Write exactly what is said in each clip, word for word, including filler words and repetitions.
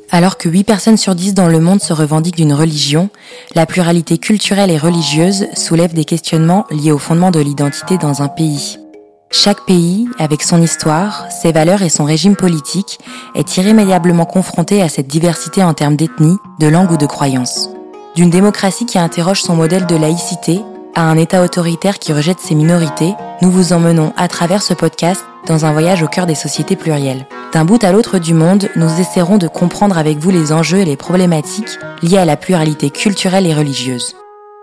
Alors que huit personnes sur dix dans le monde se revendiquent d'une religion, la pluralité culturelle et religieuse soulève des questionnements liés au fondement de l'identité dans un pays. Chaque pays, avec son histoire, ses valeurs et son régime politique, est irrémédiablement confronté à cette diversité en termes d'ethnie, de langue ou de croyance. D'une démocratie qui interroge son modèle de laïcité à un État autoritaire qui rejette ses minorités, nous vous emmenons à travers ce podcast dans un voyage au cœur des sociétés plurielles. D'un bout à l'autre du monde, nous essaierons de comprendre avec vous les enjeux et les problématiques liées à la pluralité culturelle et religieuse.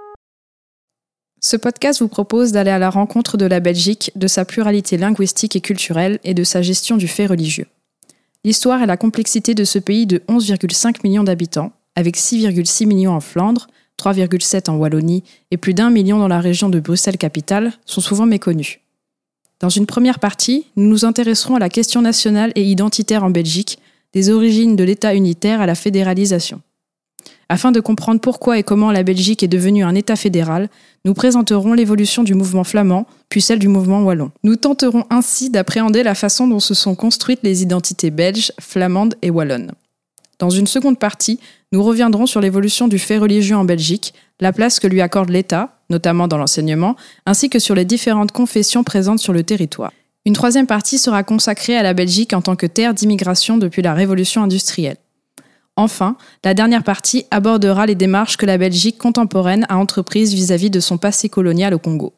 Ce podcast vous propose d'aller à la rencontre de la Belgique, de sa pluralité linguistique et culturelle et de sa gestion du fait religieux. L'histoire et la complexité de ce pays de onze virgule cinq millions d'habitants, avec six virgule six millions en Flandre, trois virgule sept en Wallonie et plus d'un million dans la région de Bruxelles-Capitale, sont souvent méconnues. Dans une première partie, nous nous intéresserons à la question nationale et identitaire en Belgique, des origines de l'État unitaire à la fédéralisation. Afin de comprendre pourquoi et comment la Belgique est devenue un État fédéral, nous présenterons l'évolution du mouvement flamand, puis celle du mouvement wallon. Nous tenterons ainsi d'appréhender la façon dont se sont construites les identités belges, flamandes et wallonnes. Dans une seconde partie, nous reviendrons sur l'évolution du fait religieux en Belgique, la place que lui accorde l'État, notamment dans l'enseignement, ainsi que sur les différentes confessions présentes sur le territoire. Une troisième partie sera consacrée à la Belgique en tant que terre d'immigration depuis la révolution industrielle. Enfin, la dernière partie abordera les démarches que la Belgique contemporaine a entreprises vis-à-vis de son passé colonial au Congo.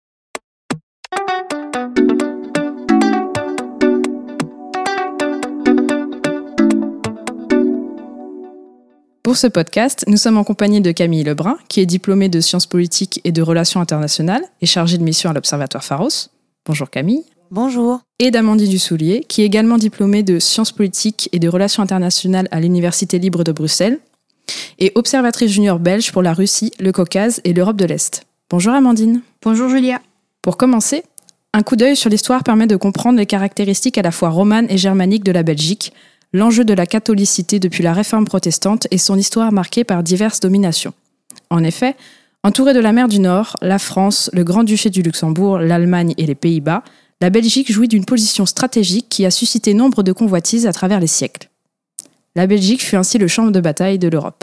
Pour ce podcast, nous sommes en compagnie de Camille Lebrun, qui est diplômée de sciences politiques et de relations internationales et chargée de mission à l'Observatoire Pharos. Bonjour Camille. Bonjour. Et d'Amandine Dussoulier, qui est également diplômée de sciences politiques et de relations internationales à l'Université libre de Bruxelles et observatrice junior belge pour la Russie, le Caucase et l'Europe de l'Est. Bonjour Amandine. Bonjour Julia. Pour commencer, un coup d'œil sur l'histoire permet de comprendre les caractéristiques à la fois romanes et germaniques de la Belgique, l'enjeu de la catholicité depuis la réforme protestante et son histoire marquée par diverses dominations. En effet, entourée de la mer du Nord, la France, le Grand-Duché du Luxembourg, l'Allemagne et les Pays-Bas, la Belgique jouit d'une position stratégique qui a suscité nombre de convoitises à travers les siècles. La Belgique fut ainsi le champ de bataille de l'Europe.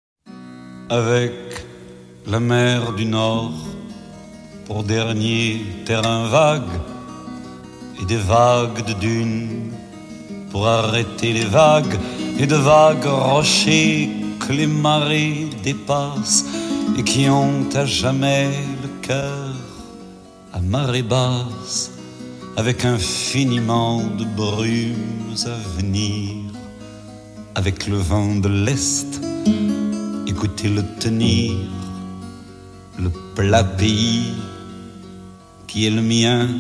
Avec la mer du Nord pour dernier terrain vague et des vagues de dunes pour arrêter les vagues et de vagues rochers que les marées dépassent et qui ont à jamais le cœur à marée basse, avec infiniment de brumes à venir, avec le vent de l'Est, écoutez-le tenir, le plat pays qui est le mien.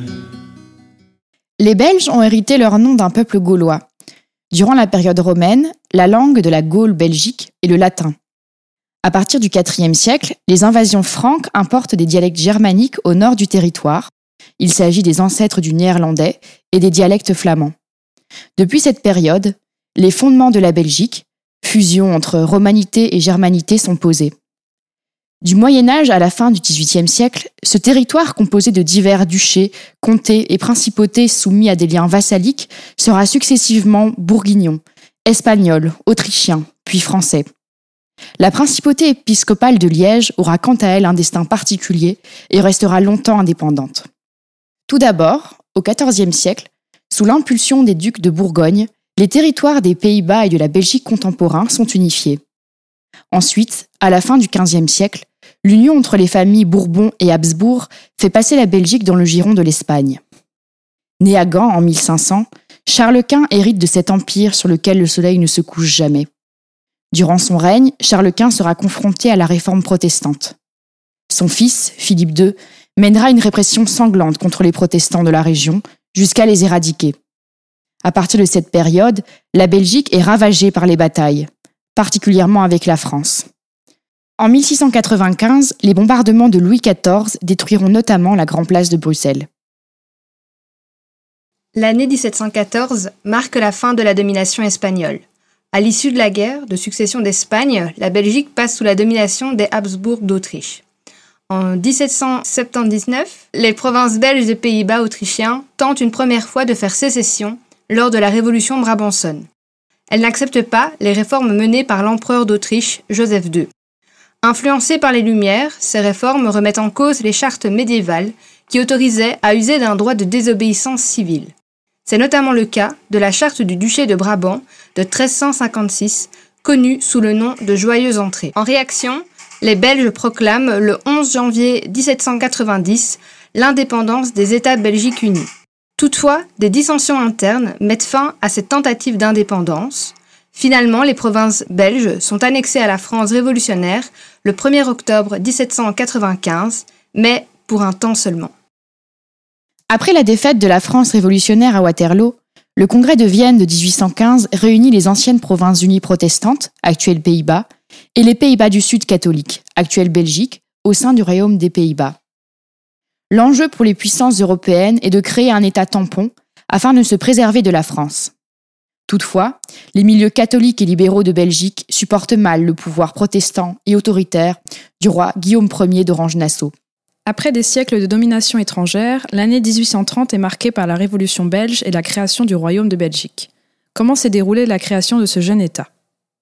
Les Belges ont hérité leur nom d'un peuple gaulois. Durant la période romaine, la langue de la Gaule belgique est le latin. À partir du quatrième siècle, les invasions franques importent des dialectes germaniques au nord du territoire. Il s'agit des ancêtres du néerlandais et des dialectes flamands. Depuis cette période, les fondements de la Belgique, fusion entre romanité et germanité, sont posés. Du Moyen-Âge à la fin du dix-huitième siècle, ce territoire composé de divers duchés, comtés et principautés soumis à des liens vassaliques sera successivement bourguignon, espagnol, autrichien, puis français. La principauté épiscopale de Liège aura quant à elle un destin particulier et restera longtemps indépendante. Tout d'abord, au quatorzième siècle, sous l'impulsion des ducs de Bourgogne, les territoires des Pays-Bas et de la Belgique contemporains sont unifiés. Ensuite, à la fin du quinzième siècle, l'union entre les familles Bourbon et Habsbourg fait passer la Belgique dans le giron de l'Espagne. Né à Gand en mille cinq cents, Charles Quint hérite de cet empire sur lequel le soleil ne se couche jamais. Durant son règne, Charles Quint sera confronté à la réforme protestante. Son fils, Philippe deux, mènera une répression sanglante contre les protestants de la région, jusqu'à les éradiquer. À partir de cette période, la Belgique est ravagée par les batailles, particulièrement avec la France. En mille six cent quatre-vingt-quinze, les bombardements de Louis quatorze détruiront notamment la Grand Place de Bruxelles. L'année dix-sept cent quatorze marque la fin de la domination espagnole. À l'issue de la guerre de succession d'Espagne, la Belgique passe sous la domination des Habsbourg d'Autriche. En dix-sept cent soixante-dix-neuf, les provinces belges des Pays-Bas autrichiens tentent une première fois de faire sécession lors de la Révolution brabançonne. Elle n'accepte pas les réformes menées par l'empereur d'Autriche, Joseph deux. Influencée par les Lumières, ces réformes remettent en cause les chartes médiévales qui autorisaient à user d'un droit de désobéissance civile. C'est notamment le cas de la charte du duché de Brabant de treize cent cinquante-six, connue sous le nom de Joyeuse Entrée. En réaction, les Belges proclament le onze janvier dix-sept cent quatre-vingt-dix l'indépendance des États belgiques unis. Toutefois, des dissensions internes mettent fin à cette tentative d'indépendance. Finalement, les provinces belges sont annexées à la France révolutionnaire le premier octobre dix-sept cent quatre-vingt-quinze, mais pour un temps seulement. Après la défaite de la France révolutionnaire à Waterloo, le Congrès de Vienne de dix-huit cent quinze réunit les anciennes provinces unies protestantes, actuelles Pays-Bas, et les Pays-Bas du Sud catholiques, actuelle Belgique, au sein du Royaume des Pays-Bas. L'enjeu pour les puissances européennes est de créer un État tampon afin de se préserver de la France. Toutefois, les milieux catholiques et libéraux de Belgique supportent mal le pouvoir protestant et autoritaire du roi Guillaume Ier d'Orange-Nassau. Après des siècles de domination étrangère, l'année dix-huit cent trente est marquée par la Révolution belge et la création du Royaume de Belgique. Comment s'est déroulée la création de ce jeune État ?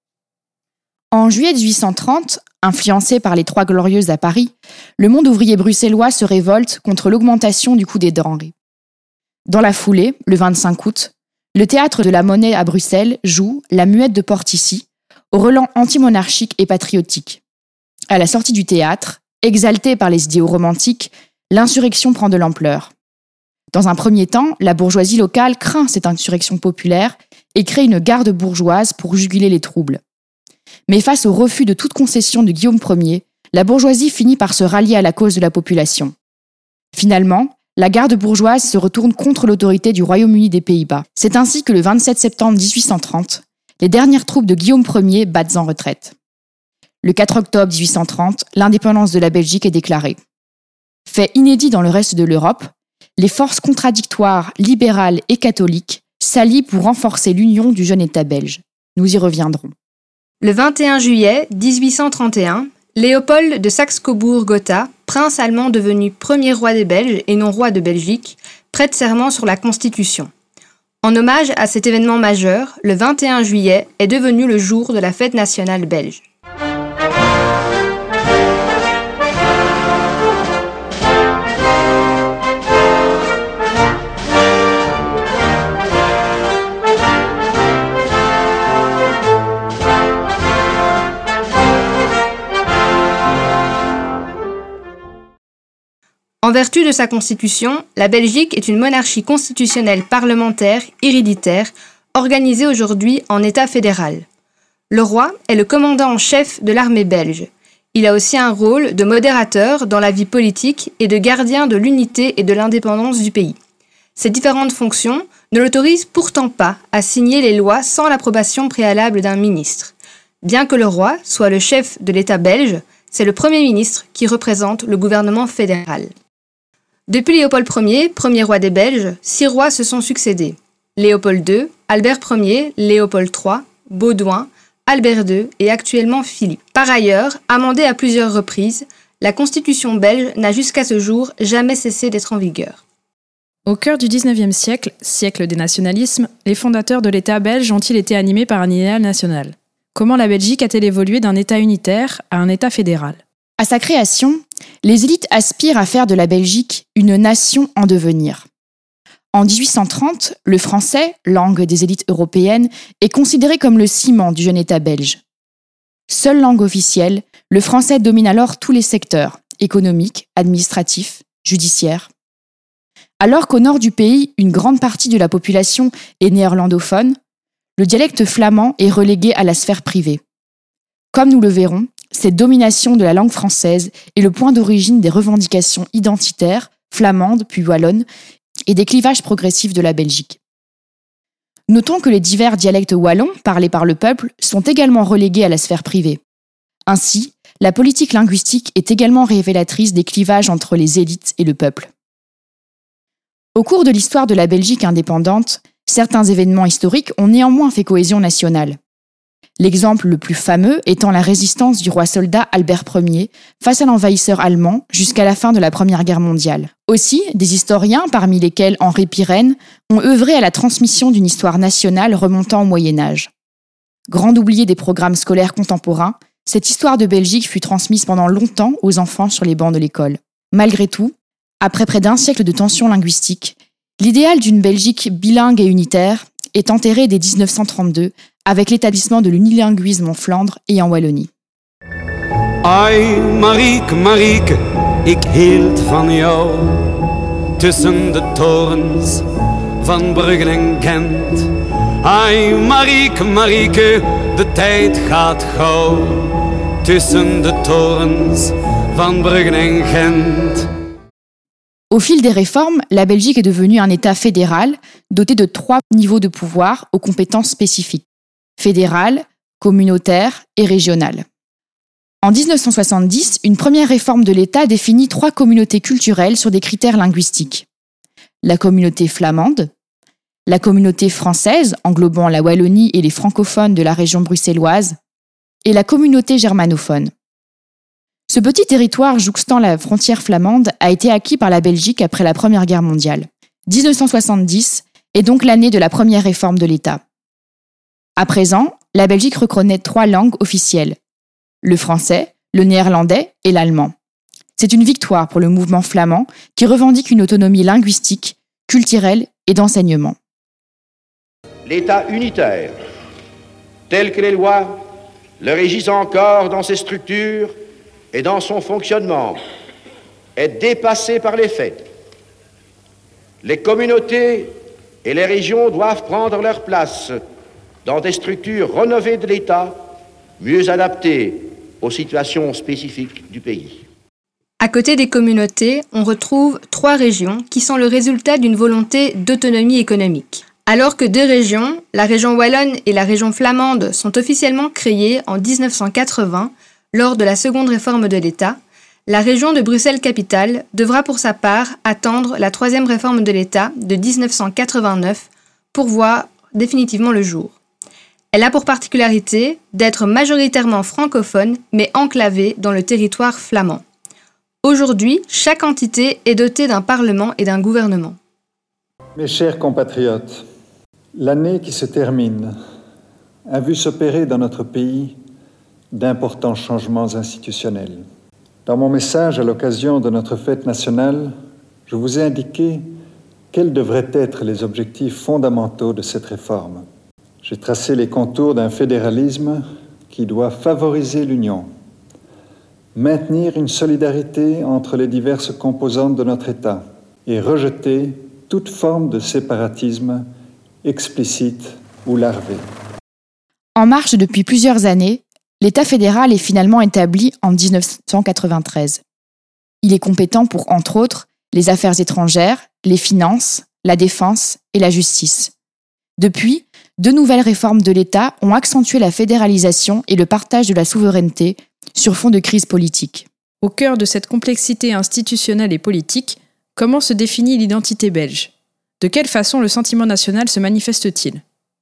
En juillet dix-huit cent trente, influencé par les Trois Glorieuses à Paris, le monde ouvrier bruxellois se révolte contre l'augmentation du coût des denrées. Dans la foulée, le vingt-cinq août, le Théâtre de la Monnaie à Bruxelles joue La Muette de Portici, au relent antimonarchique et patriotique. À la sortie du théâtre, exaltée par les idéaux romantiques, l'insurrection prend de l'ampleur. Dans un premier temps, la bourgeoisie locale craint cette insurrection populaire et crée une garde bourgeoise pour juguler les troubles. Mais face au refus de toute concession de Guillaume Ier, la bourgeoisie finit par se rallier à la cause de la population. Finalement, la garde bourgeoise se retourne contre l'autorité du Royaume-Uni des Pays-Bas. C'est ainsi que le vingt-sept septembre dix-huit cent trente, les dernières troupes de Guillaume Ier battent en retraite. Le quatre octobre dix-huit cent trente, l'indépendance de la Belgique est déclarée. Fait inédit dans le reste de l'Europe, les forces contradictoires, libérales et catholiques s'allient pour renforcer l'union du jeune État belge. Nous y reviendrons. Le vingt et un juillet dix-huit cent trente et un, Léopold de Saxe-Cobourg-Gotha, prince allemand devenu premier roi des Belges et non roi de Belgique, prête serment sur la Constitution. En hommage à cet événement majeur, le vingt et un juillet est devenu le jour de la fête nationale belge. En vertu de sa constitution, la Belgique est une monarchie constitutionnelle parlementaire héréditaire, organisée aujourd'hui en État fédéral. Le roi est le commandant en chef de l'armée belge. Il a aussi un rôle de modérateur dans la vie politique et de gardien de l'unité et de l'indépendance du pays. Ces différentes fonctions ne l'autorisent pourtant pas à signer les lois sans l'approbation préalable d'un ministre. Bien que le roi soit le chef de l'État belge, c'est le Premier ministre qui représente le gouvernement fédéral. Depuis Léopold Ier, premier roi des Belges, six rois se sont succédés. Léopold deux, Albert Ier, Léopold trois, Baudouin, Albert deux et actuellement Philippe. Par ailleurs, amendée à plusieurs reprises, la constitution belge n'a jusqu'à ce jour jamais cessé d'être en vigueur. Au cœur du dix-neuvième siècle, siècle des nationalismes, les fondateurs de l'État belge ont-ils été animés par un idéal national ? Comment la Belgique a-t-elle évolué d'un État unitaire à un État fédéral ? À sa création, les élites aspirent à faire de la Belgique une nation en devenir. En dix-huit cent trente, le français, langue des élites européennes, est considéré comme le ciment du jeune État belge. Seule langue officielle, le français domine alors tous les secteurs, économiques, administratifs, judiciaires. Alors qu'au nord du pays, une grande partie de la population est néerlandophone, le dialecte flamand est relégué à la sphère privée. Comme nous le verrons, cette domination de la langue française est le point d'origine des revendications identitaires, flamandes puis wallonnes, et des clivages progressifs de la Belgique. Notons que les divers dialectes wallons parlés par le peuple sont également relégués à la sphère privée. Ainsi, la politique linguistique est également révélatrice des clivages entre les élites et le peuple. Au cours de l'histoire de la Belgique indépendante, certains événements historiques ont néanmoins fait cohésion nationale. L'exemple le plus fameux étant la résistance du roi soldat Albert Ier face à l'envahisseur allemand jusqu'à la fin de la Première Guerre mondiale. Aussi, des historiens, parmi lesquels Henri Pirenne, ont œuvré à la transmission d'une histoire nationale remontant au Moyen-Âge. Grande oubliée des programmes scolaires contemporains, cette histoire de Belgique fut transmise pendant longtemps aux enfants sur les bancs de l'école. Malgré tout, après près d'un siècle de tensions linguistiques, l'idéal d'une Belgique bilingue et unitaire est enterré dès dix-neuf cent trente-deux avec l'établissement de l'unilinguisme en Flandre et en Wallonie. Ai, Marieke, Marieke, ik hield van jou. Tussen de torens van Brugge en Gent. Ai, Marieke, Marieke, de tijd gaat gauw. Tussen de torens van Brugge en Gent. Au fil des réformes, la Belgique est devenue un État fédéral doté de trois niveaux de pouvoir aux compétences spécifiques. Fédéral, communautaire et régional. En dix-neuf cent soixante-dix, une première réforme de l'État définit trois communautés culturelles sur des critères linguistiques. La communauté flamande, la communauté française, englobant la Wallonie et les francophones de la région bruxelloise, et la communauté germanophone. Ce petit territoire jouxtant la frontière flamande a été acquis par la Belgique après la Première Guerre mondiale. dix-neuf cent soixante-dix est donc l'année de la première réforme de l'État. À présent, la Belgique reconnaît trois langues officielles. Le français, le néerlandais et l'allemand. C'est une victoire pour le mouvement flamand qui revendique une autonomie linguistique, culturelle et d'enseignement. L'État unitaire, tel que les lois le régissent encore dans ses structures et dans son fonctionnement, est dépassé par les faits. Les communautés et les régions doivent prendre leur place dans des structures rénovées de l'État, mieux adaptées aux situations spécifiques du pays. À côté des communautés, on retrouve trois régions qui sont le résultat d'une volonté d'autonomie économique. Alors que deux régions, la région wallonne et la région flamande, sont officiellement créées en dix-neuf cent quatre-vingts lors de la seconde réforme de l'État, la région de Bruxelles-Capitale devra pour sa part attendre la troisième réforme de l'État de dix-neuf cent quatre-vingt-neuf pour voir définitivement le jour. Elle a pour particularité d'être majoritairement francophone, mais enclavée dans le territoire flamand. Aujourd'hui, chaque entité est dotée d'un parlement et d'un gouvernement. Mes chers compatriotes, l'année qui se termine a vu s'opérer dans notre pays d'importants changements institutionnels. Dans mon message à l'occasion de notre fête nationale, je vous ai indiqué quels devraient être les objectifs fondamentaux de cette réforme. J'ai tracé les contours d'un fédéralisme qui doit favoriser l'union, maintenir une solidarité entre les diverses composantes de notre État et rejeter toute forme de séparatisme explicite ou larvé. En marche depuis plusieurs années, l'État fédéral est finalement établi en dix-neuf cent quatre-vingt-treize. Il est compétent pour, entre autres, les affaires étrangères, les finances, la défense et la justice. Depuis, deux nouvelles réformes de l'État ont accentué la fédéralisation et le partage de la souveraineté sur fond de crise politique. Au cœur de cette complexité institutionnelle et politique, comment se définit l'identité belge ? De quelle façon le sentiment national se manifeste-t-il ?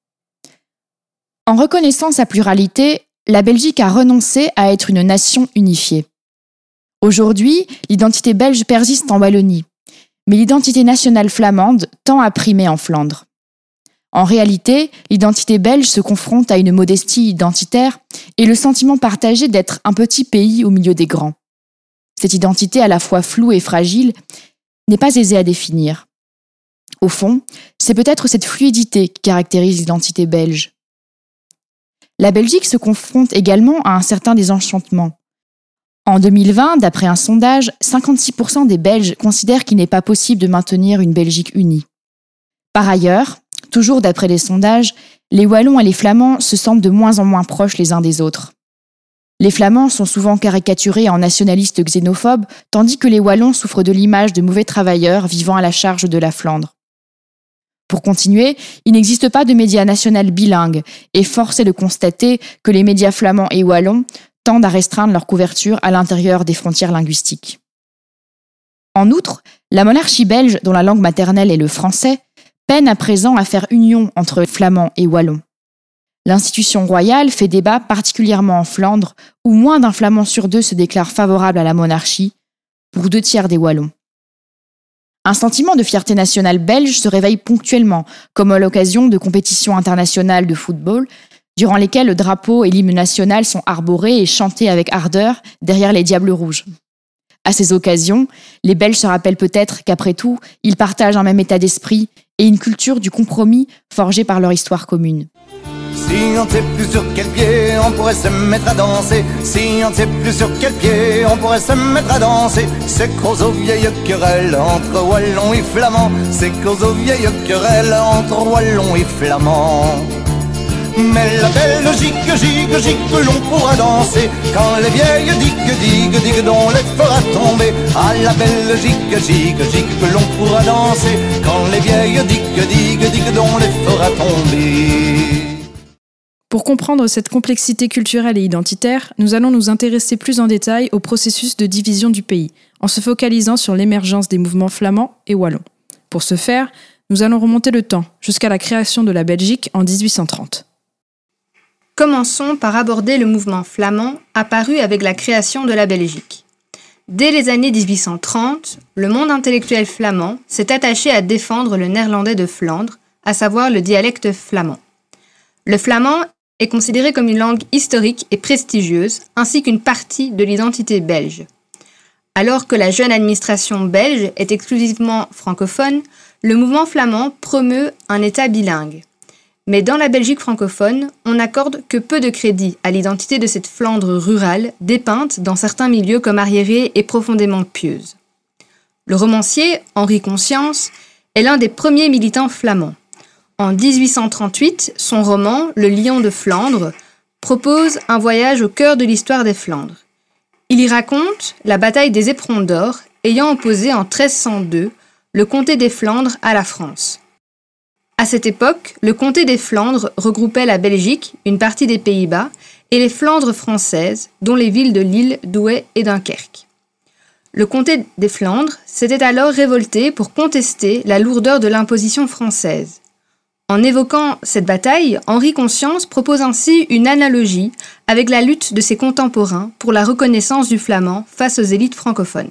En reconnaissant sa pluralité, la Belgique a renoncé à être une nation unifiée. Aujourd'hui, l'identité belge persiste en Wallonie, mais l'identité nationale flamande tend à primer en Flandre. En réalité, l'identité belge se confronte à une modestie identitaire et le sentiment partagé d'être un petit pays au milieu des grands. Cette identité à la fois floue et fragile n'est pas aisée à définir. Au fond, c'est peut-être cette fluidité qui caractérise l'identité belge. La Belgique se confronte également à un certain désenchantement. En deux mille vingt, d'après un sondage, cinquante-six pour cent des Belges considèrent qu'il n'est pas possible de maintenir une Belgique unie. Par ailleurs, toujours d'après les sondages, les Wallons et les Flamands se sentent de moins en moins proches les uns des autres. Les Flamands sont souvent caricaturés en nationalistes xénophobes, tandis que les Wallons souffrent de l'image de mauvais travailleurs vivant à la charge de la Flandre. Pour continuer, il n'existe pas de médias nationaux bilingues, et force est de constater que les médias flamands et wallons tendent à restreindre leur couverture à l'intérieur des frontières linguistiques. En outre, la monarchie belge, dont la langue maternelle est le français, peine à présent à faire union entre flamands et wallons. L'institution royale fait débat particulièrement en Flandre, où moins d'un flamand sur deux se déclare favorable à la monarchie, pour deux tiers des wallons. Un sentiment de fierté nationale belge se réveille ponctuellement, comme à l'occasion de compétitions internationales de football, durant lesquelles le drapeau et l'hymne national sont arborés et chantés avec ardeur derrière les diables rouges. À ces occasions, les Belges se rappellent peut-être qu'après tout, ils partagent un même état d'esprit et une culture du compromis forgée par leur histoire commune. Si on ne sait plus sur quel pied on pourrait se mettre à danser, si on ne sait plus sur quel pied on pourrait se mettre à danser, c'est cause aux vieilles querelles entre Wallons et Flamands, c'est cause aux vieilles querelles entre Wallons et Flamands. Mais la Belgique, gigue, gigue, que l'on pourra danser quand les vieilles digues, digues, digues, dont les fera tomber. À la Belgique, gigue, gigue, que l'on pourra danser quand les vieilles digues, digues, digues, dont les fera tomber. Pour comprendre cette complexité culturelle et identitaire, nous allons nous intéresser plus en détail au processus de division du pays, en se focalisant sur l'émergence des mouvements flamands et wallons. Pour ce faire, nous allons remonter le temps, jusqu'à la création de la Belgique en dix-huit cent trente. Commençons par aborder le mouvement flamand apparu avec la création de la Belgique. Dès les années dix-huit cent trente, le monde intellectuel flamand s'est attaché à défendre le néerlandais de Flandre, à savoir le dialecte flamand. Le flamand est considéré comme une langue historique et prestigieuse, ainsi qu'une partie de l'identité belge. Alors que la jeune administration belge est exclusivement francophone, le mouvement flamand promeut un État bilingue. Mais dans la Belgique francophone, on n'accorde que peu de crédit à l'identité de cette Flandre rurale, dépeinte dans certains milieux comme arriérée et profondément pieuse. Le romancier Henri Conscience est l'un des premiers militants flamands. En dix-huit cent trente-huit, son roman « Le lion de Flandre » propose un voyage au cœur de l'histoire des Flandres. Il y raconte la bataille des Éperons d'Or, ayant opposé en treize cent deux le comté des Flandres à la France. À cette époque, le comté des Flandres regroupait la Belgique, une partie des Pays-Bas, et les Flandres françaises, dont les villes de Lille, Douai et Dunkerque. Le comté des Flandres s'était alors révolté pour contester la lourdeur de l'imposition française. En évoquant cette bataille, Henri Conscience propose ainsi une analogie avec la lutte de ses contemporains pour la reconnaissance du flamand face aux élites francophones.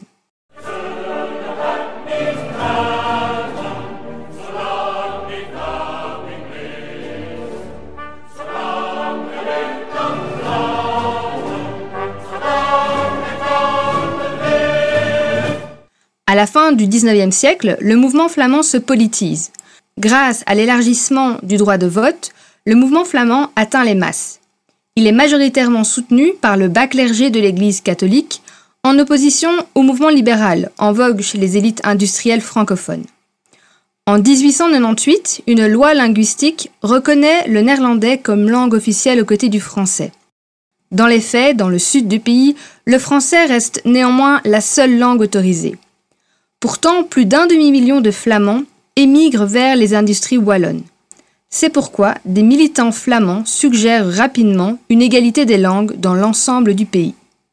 À la fin du dix-neuvième siècle, le mouvement flamand se politise. Grâce à l'élargissement du droit de vote, le mouvement flamand atteint les masses. Il est majoritairement soutenu par le bas clergé de l'Église catholique, en opposition au mouvement libéral, en vogue chez les élites industrielles francophones. En dix-huit cent quatre-vingt-dix-huit, une loi linguistique reconnaît le néerlandais comme langue officielle aux côtés du français. Dans les faits, dans le sud du pays, le français reste néanmoins la seule langue autorisée. Pourtant, plus d'un demi-million de Flamands émigrent vers les industries wallonnes. C'est pourquoi des militants flamands suggèrent rapidement une égalité des langues dans l'ensemble du pays.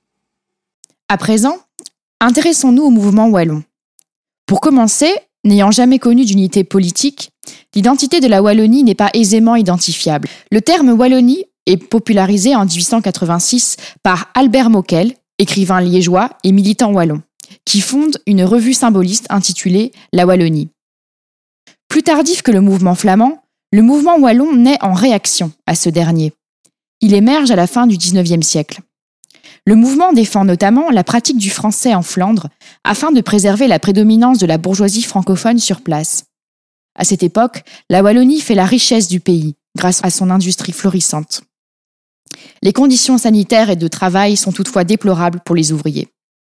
À présent, intéressons-nous au mouvement wallon. Pour commencer, n'ayant jamais connu d'unité politique, l'identité de la Wallonie n'est pas aisément identifiable. Le terme Wallonie est popularisé en dix-huit cent quatre-vingt-six par Albert Mokel, écrivain liégeois et militant wallon, qui fonde une revue symboliste intitulée La Wallonie. Plus tardif que le mouvement flamand, le mouvement wallon naît en réaction à ce dernier. Il émerge à la fin du dix-neuvième siècle. Le mouvement défend notamment la pratique du français en Flandre afin de préserver la prédominance de la bourgeoisie francophone sur place. À cette époque, la Wallonie fait la richesse du pays grâce à son industrie florissante. Les conditions sanitaires et de travail sont toutefois déplorables pour les ouvriers.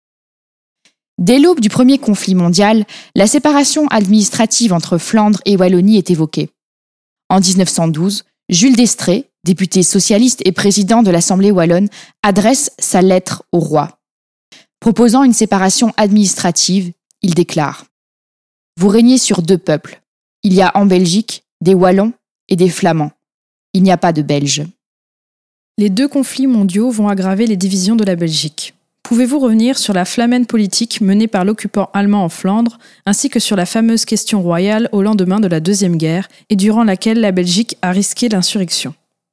Dès l'aube du premier conflit mondial, la séparation administrative entre Flandre et Wallonie est évoquée. En dix-neuf cent douze, Jules d'Estrées, député socialiste et président de l'Assemblée wallonne, adresse sa lettre au roi. Proposant une séparation administrative, il déclare « Vous régnez sur deux peuples. Il y a en Belgique des Wallons et des Flamands. Il n'y a pas de Belges. » Les deux conflits mondiaux vont aggraver les divisions de la Belgique. Pouvez-vous revenir sur la flamène politique menée par l'occupant allemand en Flandre, ainsi que sur la fameuse question royale au lendemain de la Deuxième Guerre et durant laquelle la Belgique a risqué l'insurrection?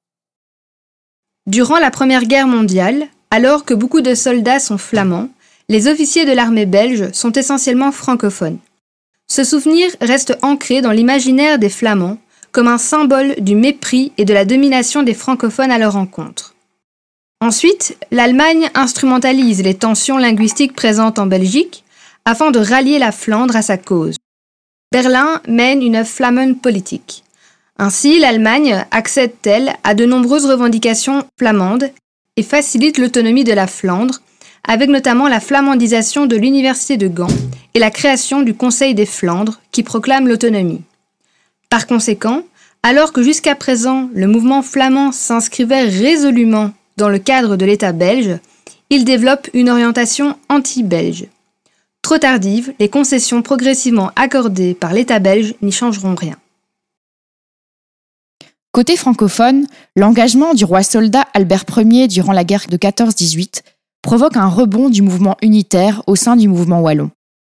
Durant la Première Guerre mondiale, alors que beaucoup de soldats sont flamands, les officiers de l'armée belge sont essentiellement francophones. Ce souvenir reste ancré dans l'imaginaire des Flamands comme un symbole du mépris et de la domination des francophones à leur encontre. Ensuite, l'Allemagne instrumentalise les tensions linguistiques présentes en Belgique afin de rallier la Flandre à sa cause. Berlin mène une Flammenpolitik. Ainsi, l'Allemagne accède-t-elle à de nombreuses revendications flamandes et facilite l'autonomie de la Flandre, avec notamment la flamandisation de l'Université de Gand et la création du Conseil des Flandres qui proclame l'autonomie. Par conséquent, alors que jusqu'à présent le mouvement flamand s'inscrivait résolument dans le cadre de l'État belge, il développe une orientation anti-belge. Trop tardive, les concessions progressivement accordées par l'État belge n'y changeront rien. Côté francophone, l'engagement du roi soldat Albert Ier durant la guerre de quatorze dix-huit provoque un rebond du mouvement unitaire au sein du mouvement wallon.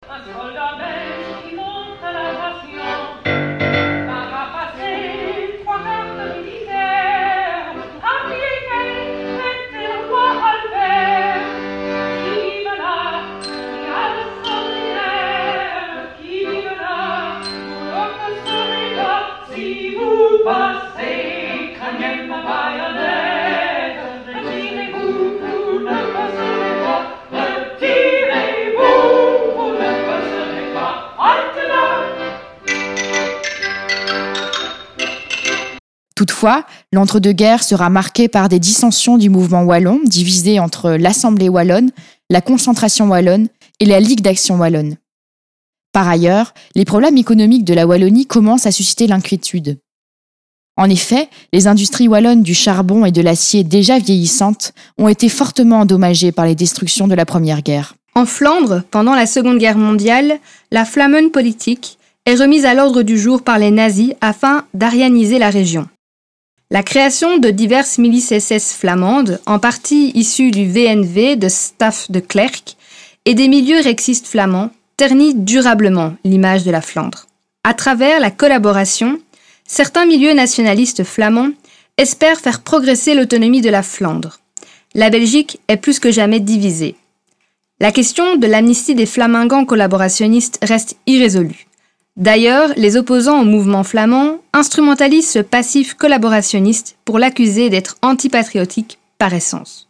Toutefois, l'entre-deux-guerres sera marqué par des dissensions du mouvement wallon, divisé entre l'Assemblée wallonne, la Concentration wallonne et la Ligue d'action wallonne. Par ailleurs, les problèmes économiques de la Wallonie commencent à susciter l'inquiétude. En effet, les industries wallonnes du charbon et de l'acier déjà vieillissantes ont été fortement endommagées par les destructions de la Première Guerre. En Flandre, pendant la Seconde Guerre mondiale, la Flammenpolitik est remise à l'ordre du jour par les nazis afin d'arianiser la région. La création de diverses milices S S flamandes, en partie issues du V N V de Staf de Klerk, et des milieux rexistes flamands, ternit durablement l'image de la Flandre. À travers la collaboration, certains milieux nationalistes flamands espèrent faire progresser l'autonomie de la Flandre. La Belgique est plus que jamais divisée. La question de l'amnistie des flamingants collaborationnistes reste irrésolue. D'ailleurs, les opposants au mouvement flamand instrumentalisent ce passif collaborationniste pour l'accuser d'être antipatriotique par essence.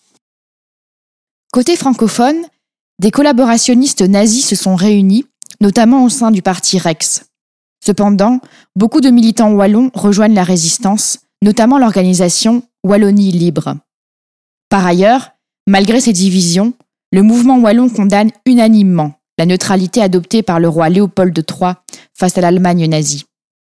Côté francophone, des collaborationnistes nazis se sont réunis, notamment au sein du parti Rex. Cependant, beaucoup de militants wallons rejoignent la résistance, notamment l'organisation Wallonie Libre. Par ailleurs, malgré ces divisions, le mouvement wallon condamne unanimement la neutralité adoptée par le roi Léopold de Troyes face à l'Allemagne nazie.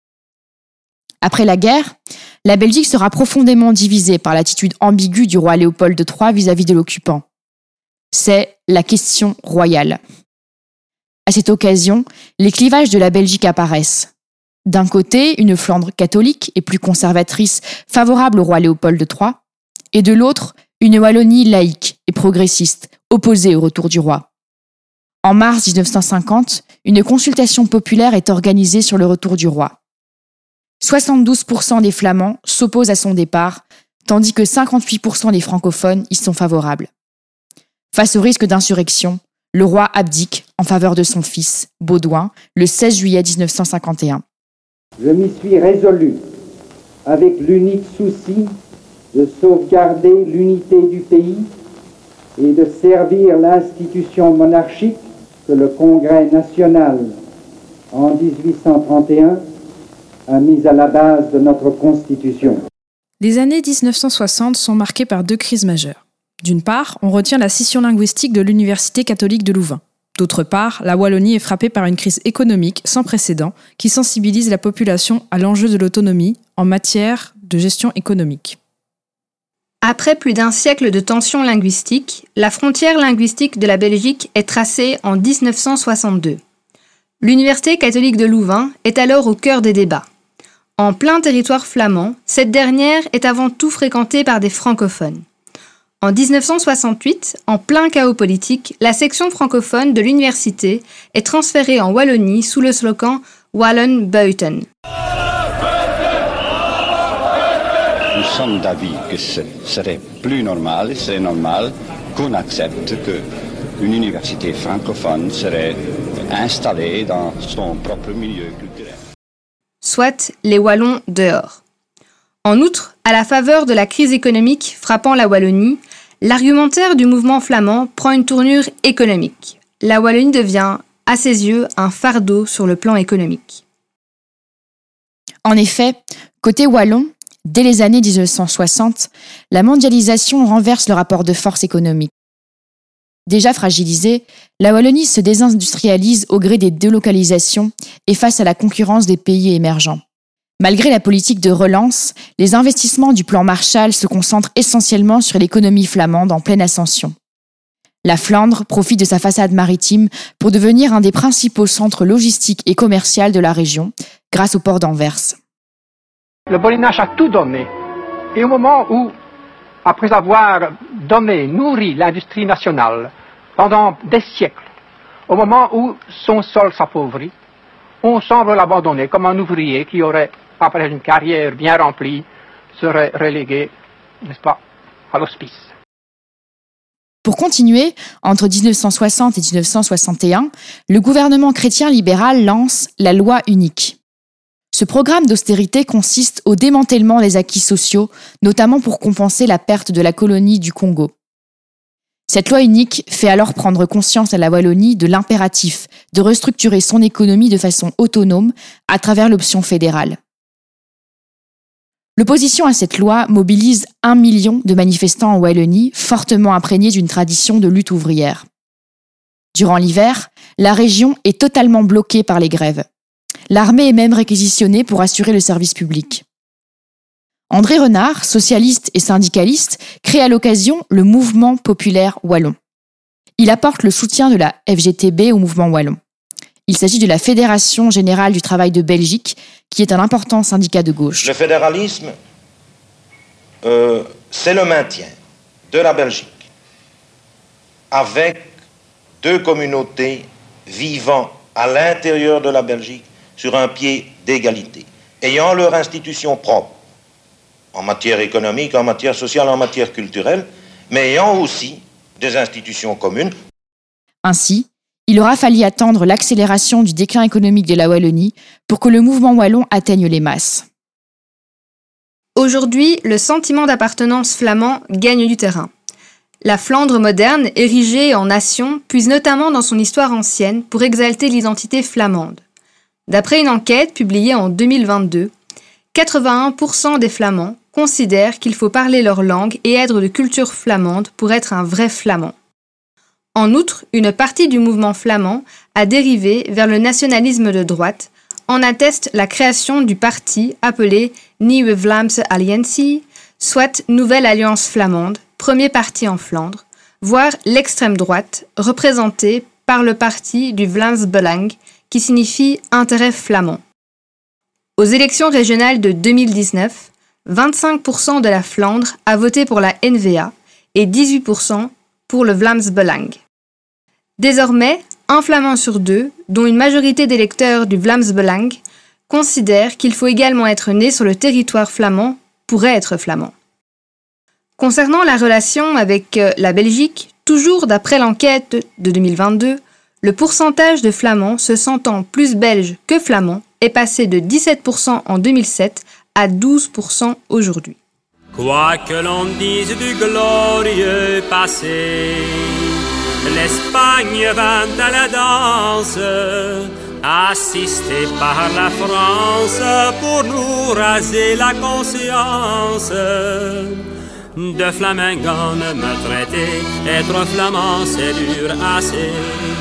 Après la guerre, la Belgique sera profondément divisée par l'attitude ambiguë du roi Léopold de Troyes vis-à-vis de l'occupant. C'est la question royale. À cette occasion, les clivages de la Belgique apparaissent. D'un côté, une Flandre catholique et plus conservatrice favorable au roi Léopold de Troyes, et de l'autre, une Wallonie laïque et progressiste, opposée au retour du roi. En mars dix-neuf cent cinquante, une consultation populaire est organisée sur le retour du roi. soixante-douze pour cent des Flamands s'opposent à son départ, tandis que cinquante-huit pour cent des francophones y sont favorables. Face au risque d'insurrection, le roi abdique en faveur de son fils, Baudouin, le seize juillet dix-neuf cent cinquante et un. Je m'y suis résolu, avec l'unique souci de sauvegarder l'unité du pays et de servir l'institution monarchique que le Congrès national, en dix-huit cent trente et un, a mise à la base de notre Constitution. Les années dix-neuf cent soixante sont marquées par deux crises majeures. D'une part, on retient la scission linguistique de l'Université catholique de Louvain. D'autre part, la Wallonie est frappée par une crise économique sans précédent qui sensibilise la population à l'enjeu de l'autonomie en matière de gestion économique. Après plus d'un siècle de tensions linguistiques, la frontière linguistique de la Belgique est tracée en dix-neuf cent soixante-deux. L'Université catholique de Louvain est alors au cœur des débats. En plein territoire flamand, cette dernière est avant tout fréquentée par des francophones. En dix-neuf cent soixante-huit, en plein chaos politique, la section francophone de l'université est transférée en Wallonie sous le slogan « Wallon buiten ». Nous sommes d'avis que ce serait plus normal, c'est normal qu'on accepte qu'une université francophone serait installée dans son propre milieu culturel. soit les Wallons dehors. En outre, à la faveur de la crise économique frappant la Wallonie, l'argumentaire du mouvement flamand prend une tournure économique. La Wallonie devient, à ses yeux, un fardeau sur le plan économique. En effet, côté wallon, dès les années dix-neuf cent soixante, la mondialisation renverse le rapport de force économique. Déjà fragilisée, la Wallonie se désindustrialise au gré des délocalisations et face à la concurrence des pays émergents. Malgré la politique de relance, les investissements du plan Marshall se concentrent essentiellement sur l'économie flamande en pleine ascension. La Flandre profite de sa façade maritime pour devenir un des principaux centres logistiques et commerciaux de la région, grâce au port d'Anvers. Le Borinage a tout donné. Et au moment où, après avoir donné, nourri l'industrie nationale pendant des siècles, au moment où son sol s'appauvrit, on semble l'abandonner comme un ouvrier qui aurait, après une carrière bien remplie, serait relégué, n'est-ce pas, à l'hospice. Pour continuer, entre dix-neuf cent soixante et dix-neuf cent soixante et un, le gouvernement chrétien libéral lance la loi unique. Ce programme d'austérité consiste au démantèlement des acquis sociaux, notamment pour compenser la perte de la colonie du Congo. Cette loi unique fait alors prendre conscience à la Wallonie de l'impératif de restructurer son économie de façon autonome à travers l'option fédérale. L'opposition à cette loi mobilise un million de manifestants en Wallonie, fortement imprégnés d'une tradition de lutte ouvrière. Durant l'hiver, la région est totalement bloquée par les grèves. L'armée est même réquisitionnée pour assurer le service public. André Renard, socialiste et syndicaliste, crée à l'occasion le Mouvement populaire wallon. Il apporte le soutien de la F G T B au mouvement wallon. Il s'agit de la Fédération générale du travail de Belgique, qui est un important syndicat de gauche. Le fédéralisme, euh, c'est le maintien de la Belgique avec deux communautés vivant à l'intérieur de la Belgique sur un pied d'égalité, ayant leur institution propre en matière économique, en matière sociale, en matière culturelle, mais ayant aussi des institutions communes. Ainsi, il aura fallu attendre l'accélération du déclin économique de la Wallonie pour que le mouvement wallon atteigne les masses. Aujourd'hui, le sentiment d'appartenance flamand gagne du terrain. La Flandre moderne, érigée en nation, puise notamment dans son histoire ancienne pour exalter l'identité flamande. D'après une enquête publiée en deux mille vingt-deux, quatre-vingt-un pour cent des Flamands considèrent qu'il faut parler leur langue et être de culture flamande pour être un vrai Flamand. En outre, une partie du mouvement flamand a dérivé vers le nationalisme de droite, en atteste la création du parti appelé Nieuwe Vlaamse Alliantie, soit Nouvelle Alliance Flamande, premier parti en Flandre, voire l'extrême droite, représentée par le parti du Vlaams Belang, qui signifie intérêt flamand. Aux élections régionales de deux mille dix-neuf, vingt-cinq pour cent de la Flandre a voté pour la N V A et dix-huit pour cent pour le Vlaams Belang. Désormais, un Flamand sur deux, dont une majorité d'électeurs du Vlaams Belang, considèrent qu'il faut également être né sur le territoire flamand pour être flamand. Concernant la relation avec la Belgique, toujours d'après l'enquête de deux mille vingt-deux, le pourcentage de Flamands se sentant plus belges que Flamands est passé de dix-sept pour cent en deux mille sept à douze pour cent aujourd'hui. Quoi que l'on dise du glorieux passé, l'Espagne vint à la danse, assistée par la France pour nous raser la conscience. De flamingane me traiter, être flamand c'est dur assez.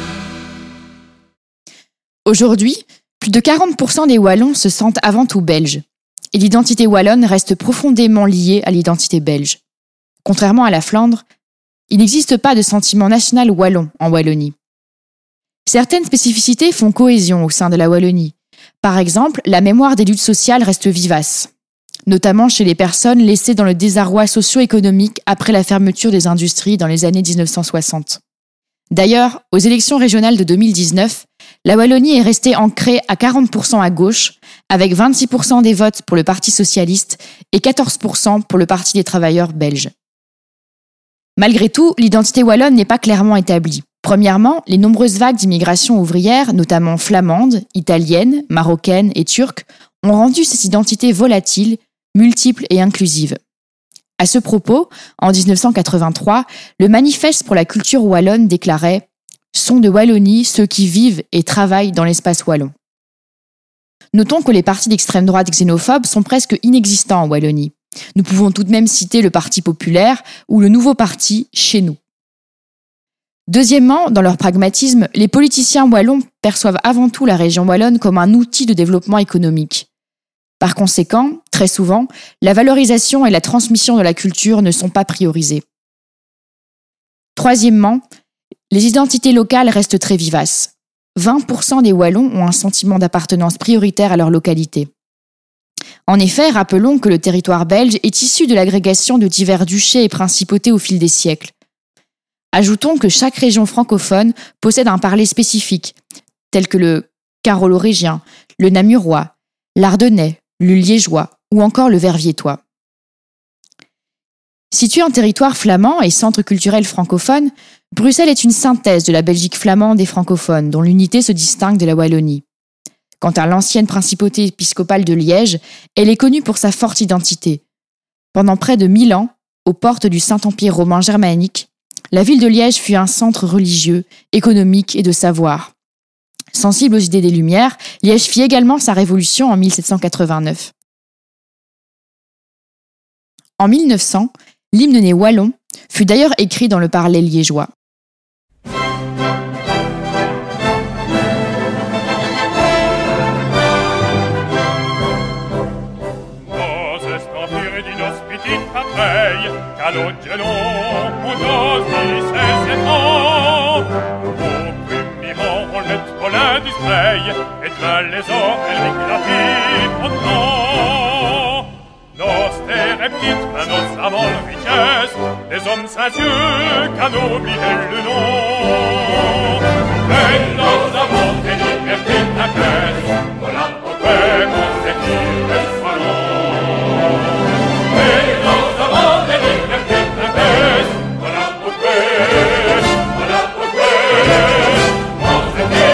Aujourd'hui, plus de quarante pour cent des Wallons se sentent avant tout belges. Et l'identité wallonne reste profondément liée à l'identité belge. Contrairement à la Flandre, il n'existe pas de sentiment national wallon en Wallonie. Certaines spécificités font cohésion au sein de la Wallonie. Par exemple, la mémoire des luttes sociales reste vivace, notamment chez les personnes laissées dans le désarroi socio-économique après la fermeture des industries dans les années dix-neuf cent soixante. D'ailleurs, aux élections régionales de deux mille dix-neuf, la Wallonie est restée ancrée à quarante pour cent à gauche, avec vingt-six pour cent des votes pour le Parti socialiste et quatorze pour cent pour le Parti des travailleurs belges. Malgré tout, l'identité wallonne n'est pas clairement établie. Premièrement, les nombreuses vagues d'immigration ouvrière, notamment flamande, italienne, marocaine et turque, ont rendu ces identités volatiles, multiples et inclusives. À ce propos, en dix-neuf cent quatre-vingt-trois, le Manifeste pour la culture wallonne déclarait « Sont de Wallonie ceux qui vivent et travaillent dans l'espace wallon ». Notons que les partis d'extrême droite xénophobes sont presque inexistants en Wallonie. Nous pouvons tout de même citer le Parti populaire ou le nouveau parti Chez nous. Deuxièmement, dans leur pragmatisme, les politiciens wallons perçoivent avant tout la région wallonne comme un outil de développement économique. Par conséquent, très souvent, la valorisation et la transmission de la culture ne sont pas priorisées. Troisièmement, les identités locales restent très vivaces. vingt pour cent des Wallons ont un sentiment d'appartenance prioritaire à leur localité. En effet, rappelons que le territoire belge est issu de l'agrégation de divers duchés et principautés au fil des siècles. Ajoutons que chaque région francophone possède un parler spécifique, tel que le carolo-régien, le namurois, l'ardennais, le liégeois ou encore le verviétois. Située en territoire flamand et centre culturel francophone, Bruxelles est une synthèse de la Belgique flamande et francophone, dont l'unité se distingue de la Wallonie. Quant à l'ancienne principauté épiscopale de Liège, elle est connue pour sa forte identité. Pendant près de mille ans, aux portes du Saint-Empire romain germanique, la ville de Liège fut un centre religieux, économique et de savoir. Sensible aux idées des Lumières, Liège fit également sa révolution en mille sept cent quatre-vingt-neuf. En mille neuf cents, l'hymne né wallon fut d'ailleurs écrit dans le parler liégeois. Et tra les orques nos terreptites, nos avant vitesse, des hommes saint-dieux qu'à oublié le nom. Et nos amants des libertés la caisse, voilà pourquoi on s'est dit le salon. Et nos amants des libertés la caisse, voilà pourquoi, voilà pourquoi on s'est dit.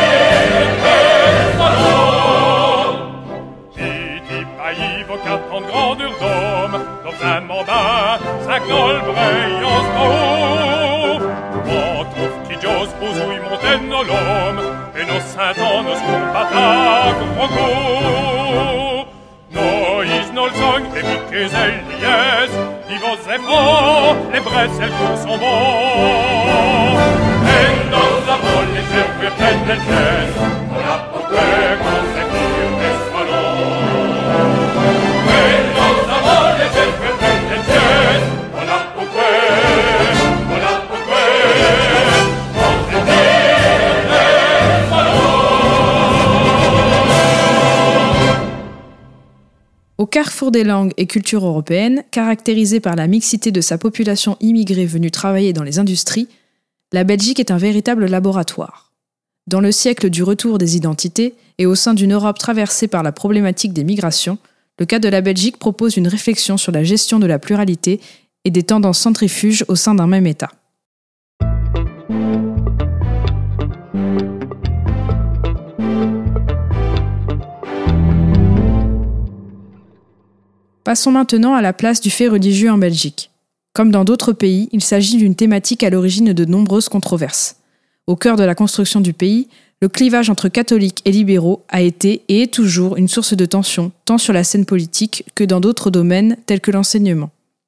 En grandeur d'homme, dans un mandat, cinq nolbreilles en haut. On trouve qui j'ose posouille montaine nos l'homme, et nos saints nos combattants gros. Nos is, nos sang, les piquets et liès, qui vos efforts, les braises, elles cours sont bons. Et nos amants, les servures, pleines de pièces, voilà pourquoi qu'on s'est dit des salons. Au carrefour des langues et cultures européennes, caractérisée par la mixité de sa population immigrée venue travailler dans les industries, la Belgique est un véritable laboratoire. Dans le siècle du retour des identités et au sein d'une Europe traversée par la problématique des migrations, le cas de la Belgique propose une réflexion sur la gestion de la pluralité et des tendances centrifuges au sein d'un même État. Passons maintenant à la place du fait religieux en Belgique. Comme dans d'autres pays, il s'agit d'une thématique à l'origine de nombreuses controverses. Au cœur de la construction du pays, le clivage entre catholiques et libéraux a été et est toujours une source de tension, tant sur la scène politique que dans d'autres domaines tels que l'enseignement.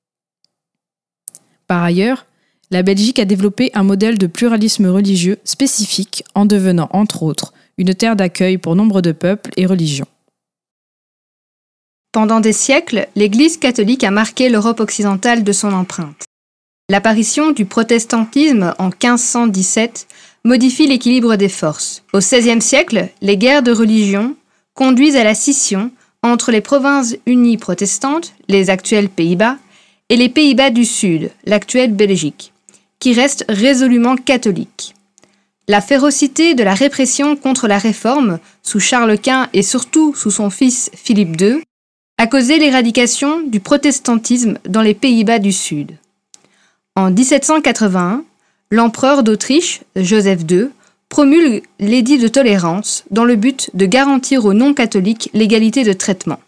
Par ailleurs, la Belgique a développé un modèle de pluralisme religieux spécifique en devenant, entre autres, une terre d'accueil pour nombre de peuples et religions. Pendant des siècles, l'Église catholique a marqué l'Europe occidentale de son empreinte. L'apparition du protestantisme en quinze cent dix-sept modifie l'équilibre des forces. Au seizième siècle, les guerres de religion conduisent à la scission entre les provinces unies protestantes, les actuels Pays-Bas, et les Pays-Bas du Sud, l'actuelle Belgique, qui restent résolument catholiques. La férocité de la répression contre la Réforme, sous Charles Quint et surtout sous son fils Philippe deux, a causé l'éradication du protestantisme dans les Pays-Bas du Sud. En dix-sept cent quatre-vingt-un, l'empereur d'Autriche, Joseph deux, promulgue l'édit de tolérance dans le but de garantir aux non-catholiques l'égalité de traitement.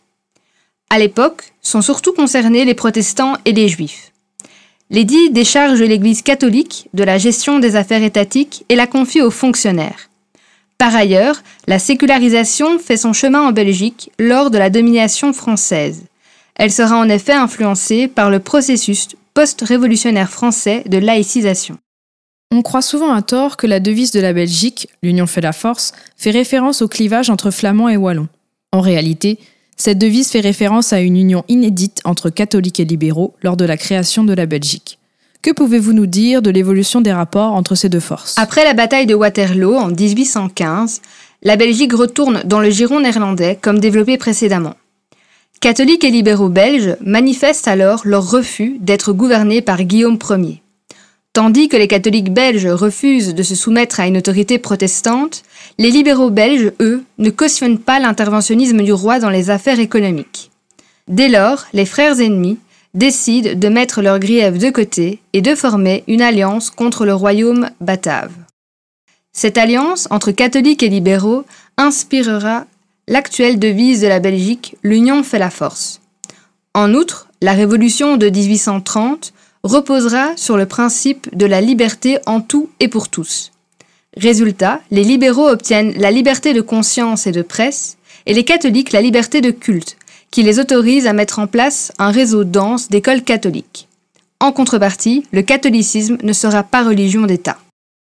À l'époque, sont surtout concernés les protestants et les juifs. L'édit décharge l'Église catholique de la gestion des affaires étatiques et la confie aux fonctionnaires. Par ailleurs, la sécularisation fait son chemin en Belgique lors de la domination française. Elle sera en effet influencée par le processus post-révolutionnaire français de laïcisation. On croit souvent à tort que la devise de la Belgique, « L'union fait la force », fait référence au clivage entre flamands et wallons. En réalité, cette devise fait référence à une union inédite entre catholiques et libéraux lors de la création de la Belgique. Que pouvez-vous nous dire de l'évolution des rapports entre ces deux forces ? Après la bataille de Waterloo en dix-huit cent quinze, la Belgique retourne dans le giron néerlandais comme développé précédemment. Catholiques et libéraux belges manifestent alors leur refus d'être gouvernés par Guillaume Ier. Tandis que les catholiques belges refusent de se soumettre à une autorité protestante, les libéraux belges, eux, ne cautionnent pas l'interventionnisme du roi dans les affaires économiques. Dès lors, les frères ennemis décident de mettre leurs griefs de côté et de former une alliance contre le royaume batave. Cette alliance entre catholiques et libéraux inspirera l'actuelle devise de la Belgique « L'union fait la force ». En outre, la révolution de dix-huit cent trente reposera sur le principe de la liberté en tout et pour tous. Résultat, les libéraux obtiennent la liberté de conscience et de presse, et les catholiques la liberté de culte, qui les autorise à mettre en place un réseau dense d'écoles catholiques. En contrepartie, le catholicisme ne sera pas religion d'État.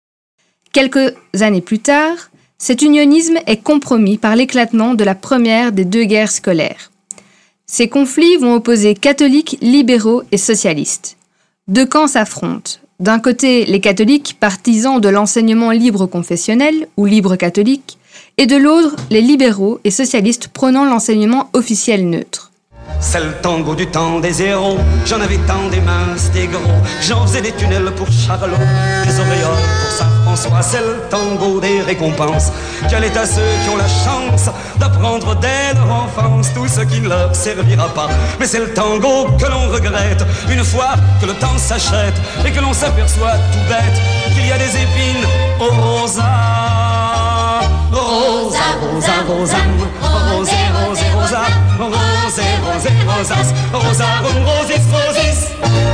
Quelques années plus tard, cet unionisme est compromis par l'éclatement de la première des deux guerres scolaires. Ces conflits vont opposer catholiques, libéraux et socialistes. Deux camps s'affrontent. D'un côté, les catholiques partisans de l'enseignement libre confessionnel ou libre catholique, et de l'autre, les libéraux et socialistes prônant l'enseignement officiel neutre. C'est le tango du temps des héros. J'en avais tant des mains, c'était gros. J'en faisais des tunnels pour Charlot, des auréoles pour Saint-François. C'est le tango des récompenses. Quel est à ceux qui ont la chance d'apprendre dès leur enfance tout ce qui ne leur servira pas. Mais c'est le tango que l'on regrette une fois que le temps s'achète et que l'on s'aperçoit tout bête qu'il y a des épines au rosa. Rosa, rosa, rosa, rosé, rosé, rosa, rosé, rosé, rosas, rosa, rosis, rosis.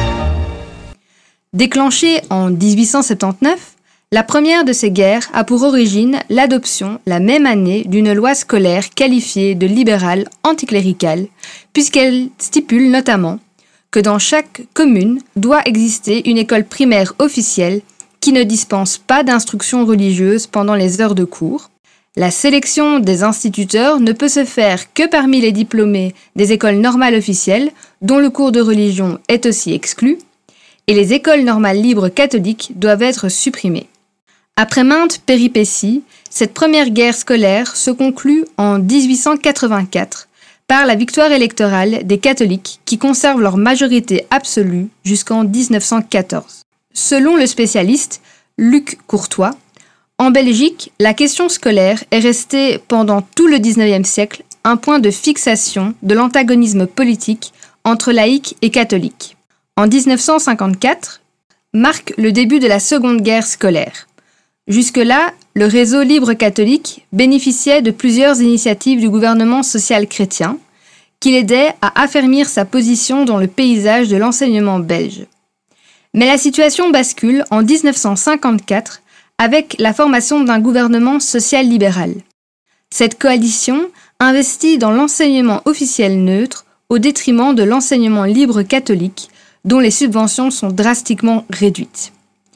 Déclenchée en dix-huit cent soixante-dix-neuf, la première de ces guerres a pour origine l'adoption, la même année, d'une loi scolaire qualifiée de libérale anticléricale, puisqu'elle stipule notamment que dans chaque commune doit exister une école primaire officielle qui ne dispense pas d'instruction religieuse pendant les heures de cours. La sélection des instituteurs ne peut se faire que parmi les diplômés des écoles normales officielles, dont le cours de religion est aussi exclu, et les écoles normales libres catholiques doivent être supprimées. Après maintes péripéties, cette première guerre scolaire se conclut en dix-huit cent quatre-vingt-quatre par la victoire électorale des catholiques qui conservent leur majorité absolue jusqu'en dix-neuf cent quatorze. Selon le spécialiste Luc Courtois, en Belgique, la question scolaire est restée pendant tout le dix-neuvième siècle un point de fixation de l'antagonisme politique entre laïcs et catholiques. En dix-neuf cent cinquante-quatre marque le début de la Seconde Guerre scolaire. Jusque-là, le réseau libre catholique bénéficiait de plusieurs initiatives du gouvernement social chrétien qui l'aidaient à affermir sa position dans le paysage de l'enseignement belge. Mais la situation bascule en dix-neuf cent cinquante-quatre avec la formation d'un gouvernement social-libéral. Cette coalition investit dans l'enseignement officiel neutre au détriment de l'enseignement libre catholique, dont les subventions sont drastiquement réduites.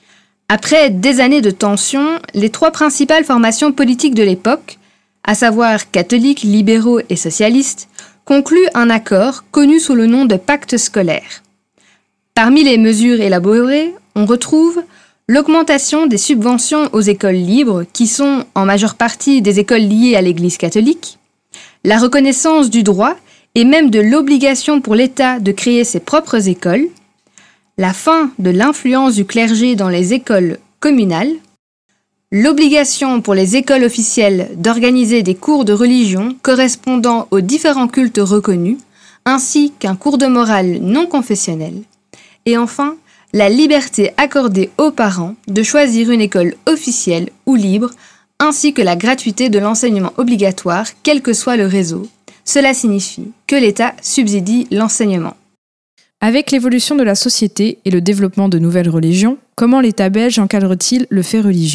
Après des années de tensions, les trois principales formations politiques de l'époque, à savoir catholiques, libéraux et socialistes, concluent un accord connu sous le nom de pacte scolaire. Parmi les mesures élaborées, on retrouve l'augmentation des subventions aux écoles libres, qui sont en majeure partie des écoles liées à l'Église catholique, la reconnaissance du droit et même de l'obligation pour l'État de créer ses propres écoles, la fin de l'influence du clergé dans les écoles communales, l'obligation pour les écoles officielles d'organiser des cours de religion correspondant aux différents cultes reconnus, ainsi qu'un cours de morale non confessionnel, et enfin la liberté accordée aux parents de choisir une école officielle ou libre, ainsi que la gratuité de l'enseignement obligatoire, quel que soit le réseau. Cela signifie que l'État subsidie l'enseignement. Avec l'évolution de la société et le développement de nouvelles religions, comment l'État belge encadre-t-il le fait religieux ?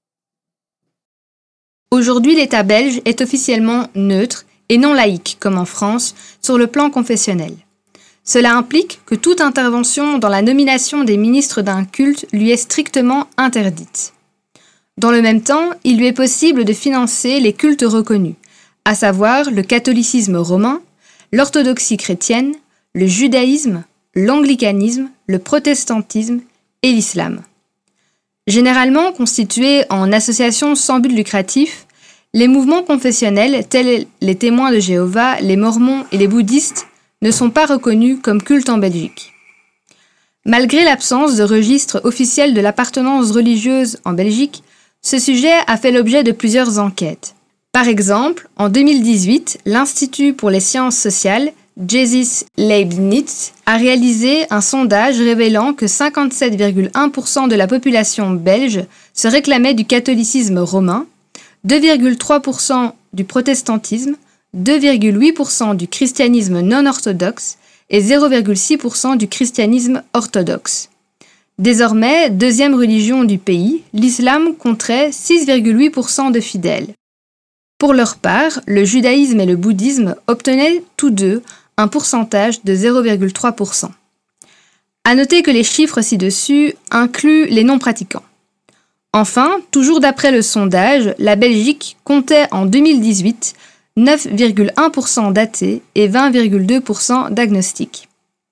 Aujourd'hui, l'État belge est officiellement neutre et non laïque, comme en France, sur le plan confessionnel. Cela implique que toute intervention dans la nomination des ministres d'un culte lui est strictement interdite. Dans le même temps, il lui est possible de financer les cultes reconnus, à savoir le catholicisme romain, l'orthodoxie chrétienne, le judaïsme, l'anglicanisme, le protestantisme et l'islam. Généralement constitués en associations sans but lucratif, les mouvements confessionnels tels les témoins de Jéhovah, les mormons et les bouddhistes ne sont pas reconnus comme cultes en Belgique. Malgré l'absence de registre officiel de l'appartenance religieuse en Belgique, ce sujet a fait l'objet de plusieurs enquêtes. Par exemple, en deux mille dix-huit, l'Institut pour les sciences sociales, Jesus Leibniz, a réalisé un sondage révélant que cinquante-sept virgule un pour cent de la population belge se réclamait du catholicisme romain, deux virgule trois pour cent du protestantisme, deux virgule huit pour cent du christianisme non orthodoxe et zéro virgule six pour cent du christianisme orthodoxe. Désormais, deuxième religion du pays, l'islam compterait six virgule huit pour cent de fidèles. Pour leur part, le judaïsme et le bouddhisme obtenaient tous deux un pourcentage de zéro virgule trois pour cent. À noter que les chiffres ci-dessus incluent les non-pratiquants. Enfin, toujours d'après le sondage, la Belgique comptait en deux mille dix-huit neuf virgule un pour cent d'athées et vingt virgule deux pour cent d'agnostiques.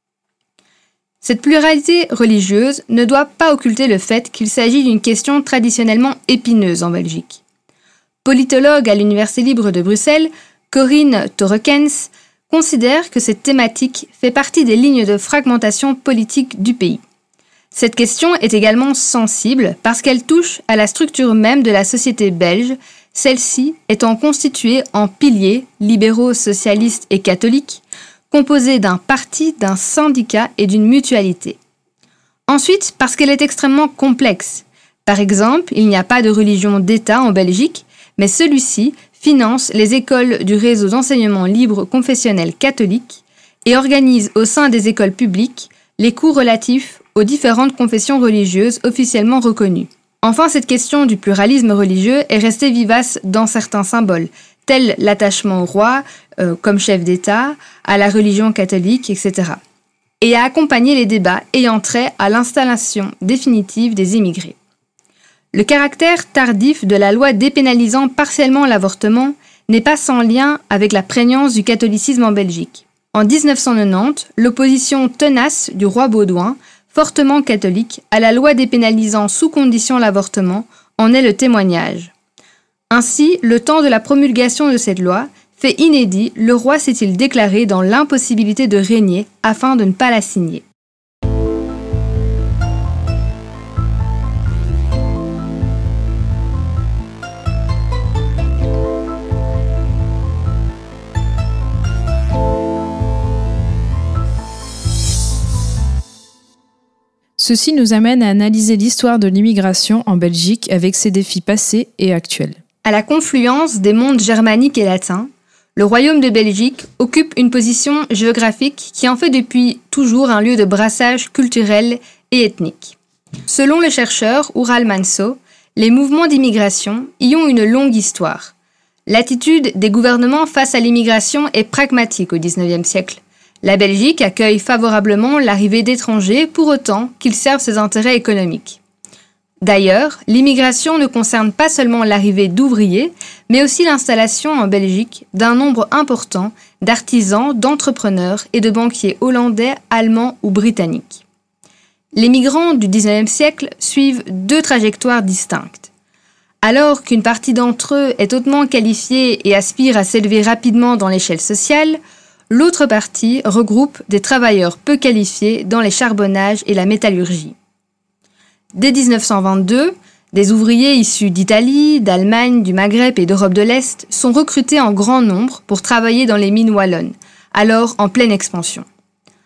Cette pluralité religieuse ne doit pas occulter le fait qu'il s'agit d'une question traditionnellement épineuse en Belgique. Politologue à l'Université libre de Bruxelles, Corinne Torrekens considère que cette thématique fait partie des lignes de fragmentation politique du pays. Cette question est également sensible parce qu'elle touche à la structure même de la société belge, celle-ci étant constituée en piliers libéraux, socialistes et catholiques, composés d'un parti, d'un syndicat et d'une mutualité. Ensuite, parce qu'elle est extrêmement complexe. Par exemple, il n'y a pas de religion d'État en Belgique, mais celui-ci finance les écoles du réseau d'enseignement libre confessionnel catholique et organise au sein des écoles publiques les cours relatifs aux différentes confessions religieuses officiellement reconnues. Enfin, cette question du pluralisme religieux est restée vivace dans certains symboles, tels l'attachement au roi euh, comme chef d'État, à la religion catholique, et cetera, et a accompagné les débats ayant trait à l'installation définitive des immigrés. Le caractère tardif de la loi dépénalisant partiellement l'avortement n'est pas sans lien avec la prégnance du catholicisme en Belgique. En dix-neuf cent quatre-vingt-dix, l'opposition tenace du roi Baudouin, fortement catholique, à la loi dépénalisant sous condition l'avortement, en est le témoignage. Ainsi, le temps de la promulgation de cette loi, fait inédit, le roi s'est-il déclaré dans l'impossibilité de régner afin de ne pas la signer. Ceci nous amène à analyser l'histoire de l'immigration en Belgique avec ses défis passés et actuels. À la confluence des mondes germaniques et latins, le royaume de Belgique occupe une position géographique qui en fait depuis toujours un lieu de brassage culturel et ethnique. Selon le chercheur Ural Manso, les mouvements d'immigration y ont une longue histoire. L'attitude des gouvernements face à l'immigration est pragmatique au dix-neuvième siècle. La Belgique accueille favorablement l'arrivée d'étrangers pour autant qu'ils servent ses intérêts économiques. D'ailleurs, l'immigration ne concerne pas seulement l'arrivée d'ouvriers, mais aussi l'installation en Belgique d'un nombre important d'artisans, d'entrepreneurs et de banquiers hollandais, allemands ou britanniques. Les migrants du dix-neuvième siècle suivent deux trajectoires distinctes. Alors qu'une partie d'entre eux est hautement qualifiée et aspire à s'élever rapidement dans l'échelle sociale, l'autre partie regroupe des travailleurs peu qualifiés dans les charbonnages et la métallurgie. Dès dix-neuf cent vingt-deux, des ouvriers issus d'Italie, d'Allemagne, du Maghreb et d'Europe de l'Est sont recrutés en grand nombre pour travailler dans les mines wallonnes, alors en pleine expansion.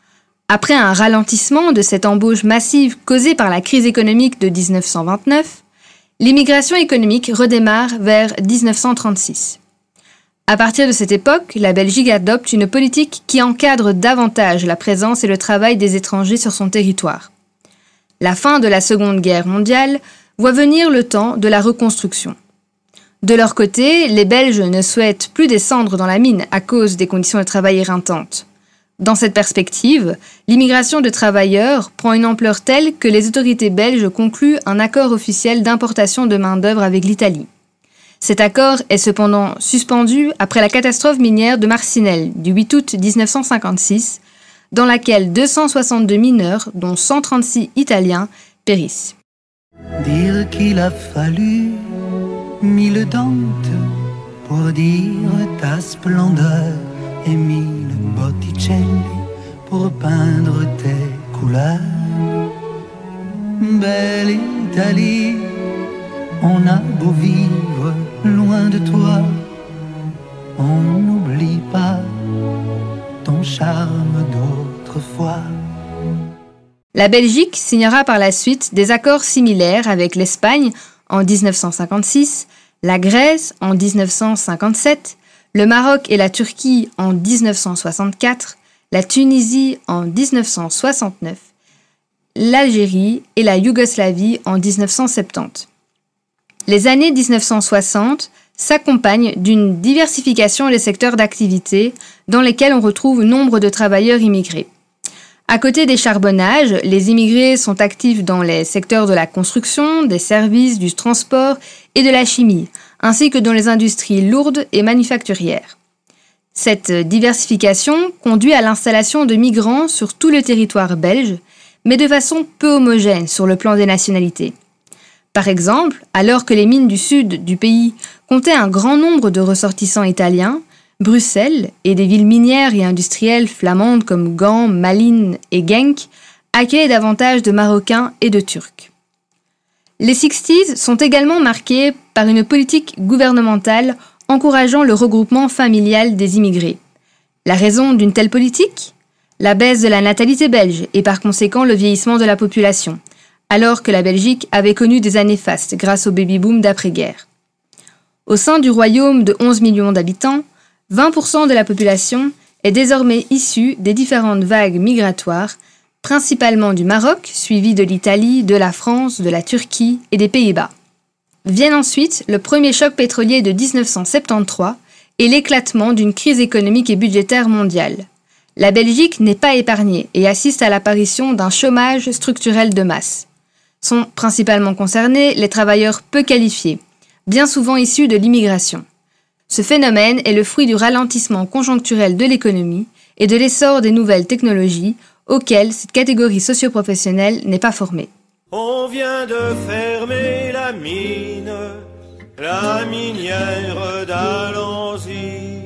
Après un ralentissement de cette embauche massive causée par la crise économique de dix-neuf cent vingt-neuf, l'immigration économique redémarre vers dix-neuf cent trente-six. À partir de cette époque, la Belgique adopte une politique qui encadre davantage la présence et le travail des étrangers sur son territoire. La fin de la Seconde Guerre mondiale voit venir le temps de la reconstruction. De leur côté, les Belges ne souhaitent plus descendre dans la mine à cause des conditions de travail éreintantes. Dans cette perspective, l'immigration de travailleurs prend une ampleur telle que les autorités belges concluent un accord officiel d'importation de main-d'œuvre avec l'Italie. Cet accord est cependant suspendu après la catastrophe minière de Marcinelle du huit août dix-neuf cent cinquante-six, dans laquelle deux cent soixante-deux mineurs, dont cent trente-six Italiens, périssent. Dire qu'il a fallu mille dentes pour dire ta splendeur et mille Botticelli pour peindre tes couleurs. Belle Italie, on a beau vivre loin de toi, on n'oublie pas ton charme d'autrefois. La Belgique signera par la suite des accords similaires avec l'Espagne en dix-neuf cent cinquante-six, la Grèce en dix-neuf cent cinquante-sept, le Maroc et la Turquie en dix-neuf cent soixante-quatre, la Tunisie en dix-neuf cent soixante-neuf, l'Algérie et la Yougoslavie en dix-neuf cent soixante-dix. Les années dix-neuf cent soixante s'accompagnent d'une diversification des secteurs d'activité dans lesquels on retrouve nombre de travailleurs immigrés. À côté des charbonnages, les immigrés sont actifs dans les secteurs de la construction, des services, du transport et de la chimie, ainsi que dans les industries lourdes et manufacturières. Cette diversification conduit à l'installation de migrants sur tout le territoire belge, mais de façon peu homogène sur le plan des nationalités. Par exemple, alors que les mines du sud du pays comptaient un grand nombre de ressortissants italiens, Bruxelles et des villes minières et industrielles flamandes comme Gand, Malines et Genk accueillent davantage de Marocains et de Turcs. Les sixties sont également marquées par une politique gouvernementale encourageant le regroupement familial des immigrés. La raison d'une telle politique ? La baisse de la natalité belge et par conséquent le vieillissement de la population, alors que la Belgique avait connu des années fastes grâce au baby-boom d'après-guerre. Au sein du royaume de onze millions d'habitants, vingt pour cent de la population est désormais issue des différentes vagues migratoires, principalement du Maroc, suivi de l'Italie, de la France, de la Turquie et des Pays-Bas. Viennent ensuite le premier choc pétrolier de dix-neuf cent soixante-treize et l'éclatement d'une crise économique et budgétaire mondiale. La Belgique n'est pas épargnée et assiste à l'apparition d'un chômage structurel de masse. Sont principalement concernés les travailleurs peu qualifiés, bien souvent issus de l'immigration. Ce phénomène est le fruit du ralentissement conjoncturel de l'économie et de l'essor des nouvelles technologies auxquelles cette catégorie socio-professionnelle n'est pas formée. On vient de fermer la mine, la minière d'Alanzy.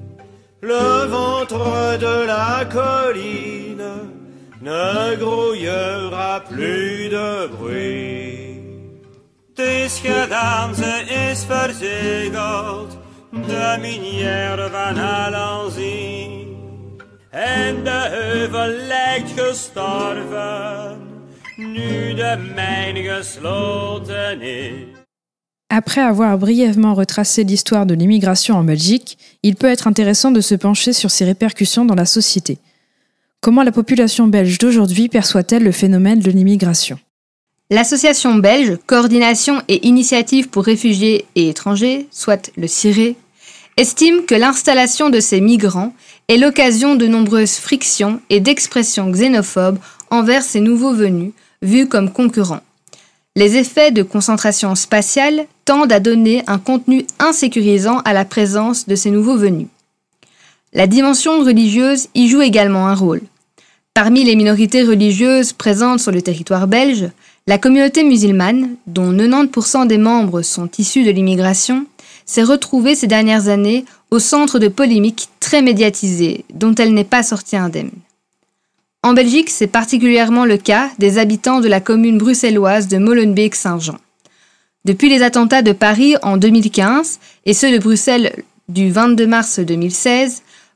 Le ventre de la colline ne grouillera plus de bruit. Het is gedaan, ze is verzegeld, de minière van Alanzy. En de heuvel lijkt gestorven, nu de mijn gesloten is. Après avoir brièvement retracé l'histoire de l'immigration en Belgique, il peut être intéressant de se pencher sur ses répercussions dans la société. Comment la population belge d'aujourd'hui perçoit-elle le phénomène de l'immigration ? L'Association belge Coordination et Initiative pour réfugiés et étrangers, soit le C I R E, estime que l'installation de ces migrants est l'occasion de nombreuses frictions et d'expressions xénophobes envers ces nouveaux venus, vus comme concurrents. Les effets de concentration spatiale tendent à donner un contenu insécurisant à la présence de ces nouveaux venus. La dimension religieuse y joue également un rôle. Parmi les minorités religieuses présentes sur le territoire belge, la communauté musulmane, dont quatre-vingt-dix pour cent des membres sont issus de l'immigration, s'est retrouvée ces dernières années au centre de polémiques très médiatisées, dont elle n'est pas sortie indemne. En Belgique, c'est particulièrement le cas des habitants de la commune bruxelloise de Molenbeek-Saint-Jean. Depuis les attentats de Paris en deux mille quinze et ceux de Bruxelles du vingt-deux mars deux mille seize,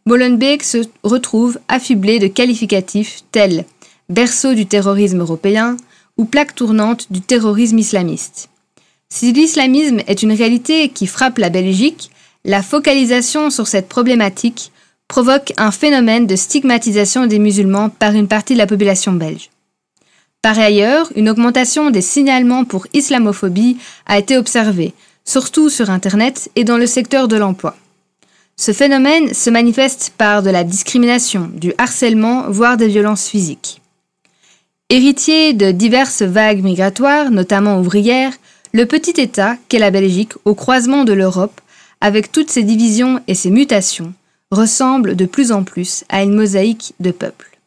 Molenbeek se retrouve affublé de qualificatifs tels berceau du terrorisme européen ou plaque tournante du terrorisme islamiste. Si l'islamisme est une réalité qui frappe la Belgique, la focalisation sur cette problématique provoque un phénomène de stigmatisation des musulmans par une partie de la population belge. Par ailleurs, une augmentation des signalements pour islamophobie a été observée, surtout sur Internet et dans le secteur de l'emploi. Ce phénomène se manifeste par de la discrimination, du harcèlement, voire des violences physiques. Héritier de diverses vagues migratoires, notamment ouvrières, le petit État qu'est la Belgique, au croisement de l'Europe, avec toutes ses divisions et ses mutations, ressemble de plus en plus à une mosaïque de peuples.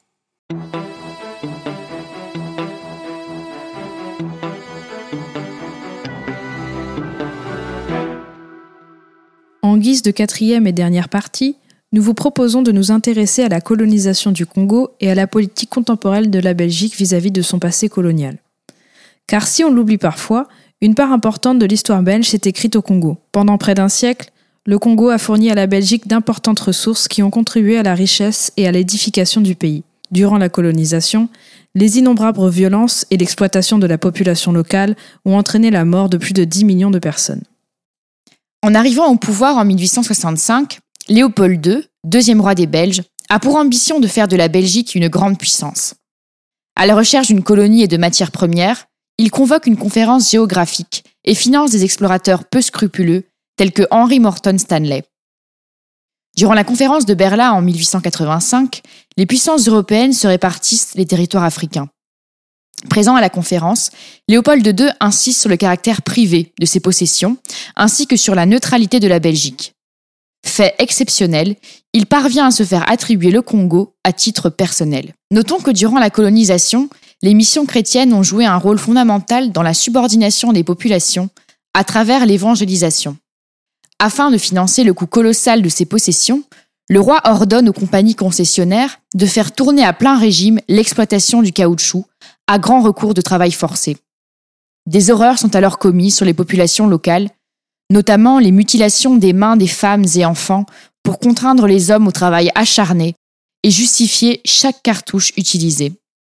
En guise de quatrième et dernière partie, nous vous proposons de nous intéresser à la colonisation du Congo et à la politique contemporaine de la Belgique vis-à-vis de son passé colonial. Car si on l'oublie parfois, une part importante de l'histoire belge s'est écrite au Congo. Pendant près d'un siècle, le Congo a fourni à la Belgique d'importantes ressources qui ont contribué à la richesse et à l'édification du pays. Durant la colonisation, les innombrables violences et l'exploitation de la population locale ont entraîné la mort de plus de dix millions de personnes. En arrivant au pouvoir en mille huit cent soixante-cinq, Léopold deux, deuxième roi des Belges, a pour ambition de faire de la Belgique une grande puissance. À la recherche d'une colonie et de matières premières, il convoque une conférence géographique et finance des explorateurs peu scrupuleux tels que Henry Morton Stanley. Durant la conférence de Berlin en mille huit cent quatre-vingt-cinq, les puissances européennes se répartissent les territoires africains. Présent à la conférence, Léopold deux insiste sur le caractère privé de ses possessions, ainsi que sur la neutralité de la Belgique. Fait exceptionnel, il parvient à se faire attribuer le Congo à titre personnel. Notons que durant la colonisation, les missions chrétiennes ont joué un rôle fondamental dans la subordination des populations à travers l'évangélisation. Afin de financer le coût colossal de ces possessions, le roi ordonne aux compagnies concessionnaires de faire tourner à plein régime l'exploitation du caoutchouc, à grand recours de travail forcé. Des horreurs sont alors commises sur les populations locales, notamment les mutilations des mains des femmes et enfants pour contraindre les hommes au travail acharné et justifier chaque cartouche utilisée.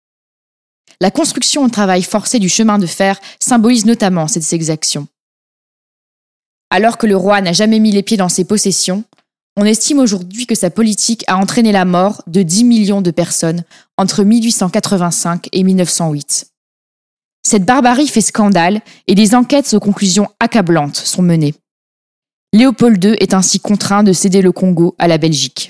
La construction au travail forcé du chemin de fer symbolise notamment cette exaction. Alors que le roi n'a jamais mis les pieds dans ses possessions, on estime aujourd'hui que sa politique a entraîné la mort de dix millions de personnes entre mille huit cent quatre-vingt-cinq et mille neuf cent huit. Cette barbarie fait scandale et des enquêtes aux conclusions accablantes sont menées. Léopold deux est ainsi contraint de céder le Congo à la Belgique.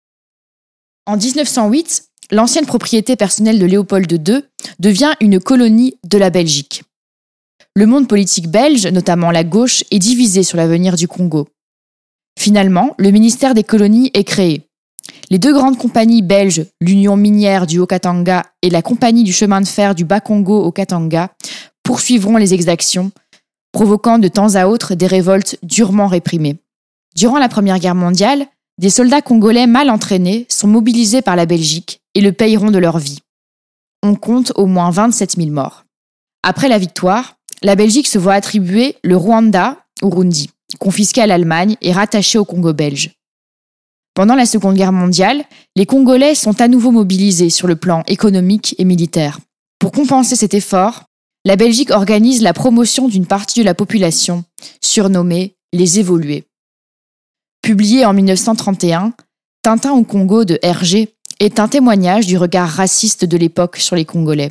En dix-neuf cent huit, l'ancienne propriété personnelle de Léopold deux devient une colonie de la Belgique. Le monde politique belge, notamment la gauche, est divisé sur l'avenir du Congo. Finalement, le ministère des colonies est créé. Les deux grandes compagnies belges, l'Union minière du Haut-Katanga et la Compagnie du chemin de fer du Bas-Congo au Katanga, poursuivront les exactions, provoquant de temps à autre des révoltes durement réprimées. Durant la Première Guerre mondiale, des soldats congolais mal entraînés sont mobilisés par la Belgique et le payeront de leur vie. On compte au moins vingt-sept mille morts. Après la victoire, la Belgique se voit attribuer le Rwanda, Urundi, confisqué à l'Allemagne et rattaché au Congo belge. Pendant la Seconde Guerre mondiale, les Congolais sont à nouveau mobilisés sur le plan économique et militaire. Pour compenser cet effort, la Belgique organise la promotion d'une partie de la population, surnommée les évolués. Publié en mille neuf cent trente et un, Tintin au Congo de Hergé est un témoignage du regard raciste de l'époque sur les Congolais.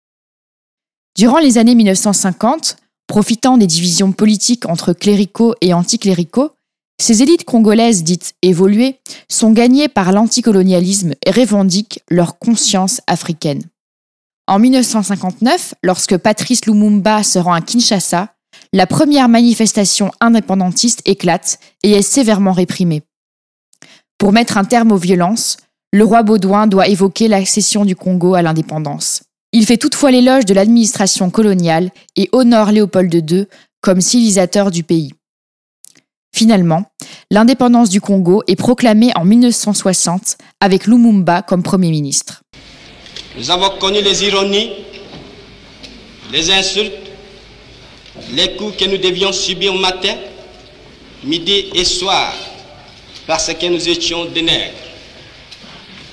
Durant les années mille neuf cent cinquante, profitant des divisions politiques entre cléricaux et anticléricaux, ces élites congolaises dites évoluées sont gagnées par l'anticolonialisme et revendiquent leur conscience africaine. En mille neuf cent cinquante-neuf, lorsque Patrice Lumumba se rend à Kinshasa, la première manifestation indépendantiste éclate et est sévèrement réprimée. Pour mettre un terme aux violences, le roi Baudouin doit évoquer l'accession du Congo à l'indépendance. Il fait toutefois l'éloge de l'administration coloniale et honore Léopold deux comme civilisateur du pays. Finalement, l'indépendance du Congo est proclamée en mille neuf cent soixante avec Lumumba comme Premier ministre. Nous avons connu les ironies, les insultes, les coups que nous devions subir matin, midi et soir, parce que nous étions des nègres.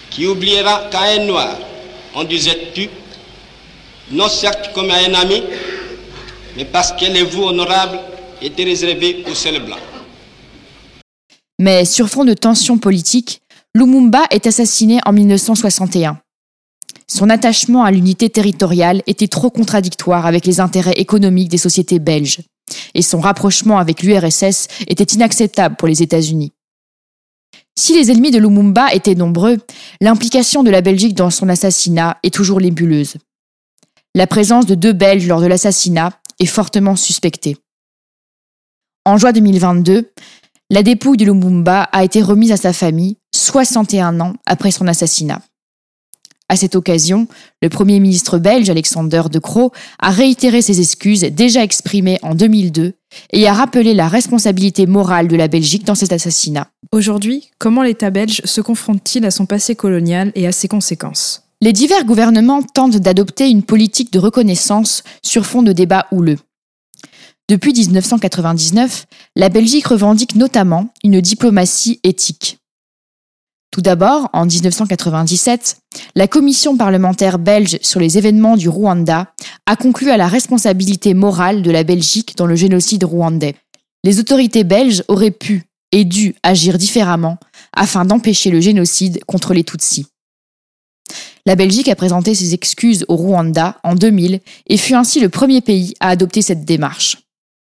qui oubliera qu'à un noir, on disait tu, non certes comme à un ami, mais parce que les voix honorables étaient réservées aux seuls blancs. Mais sur fond de tensions politiques, Lumumba est assassiné en mille neuf cent soixante et un. Son attachement à l'unité territoriale était trop contradictoire avec les intérêts économiques des sociétés belges, et son rapprochement avec l'U R S S était inacceptable pour les États-Unis. Si les ennemis de Lumumba étaient nombreux, l'implication de la Belgique dans son assassinat est toujours nébuleuse. La présence de deux Belges lors de l'assassinat est fortement suspectée. En juin deux mille vingt-deux, la dépouille de Lumumba a été remise à sa famille soixante et un ans après son assassinat. À cette occasion, le Premier ministre belge Alexander De Croo a réitéré ses excuses déjà exprimées en deux mille deux et a rappelé la responsabilité morale de la Belgique dans cet assassinat. Aujourd'hui, comment l'État belge se confronte-t-il à son passé colonial et à ses conséquences ? Les divers gouvernements tentent d'adopter une politique de reconnaissance sur fond de débats houleux. Depuis dix-neuf cent quatre-vingt-dix-neuf, la Belgique revendique notamment une diplomatie éthique. Tout d'abord, en dix-neuf cent quatre-vingt-dix-sept, la commission parlementaire belge sur les événements du Rwanda a conclu à la responsabilité morale de la Belgique dans le génocide rwandais. Les autorités belges auraient pu et dû agir différemment afin d'empêcher le génocide contre les Tutsis. La Belgique a présenté ses excuses au Rwanda en deux mille et fut ainsi le premier pays à adopter cette démarche.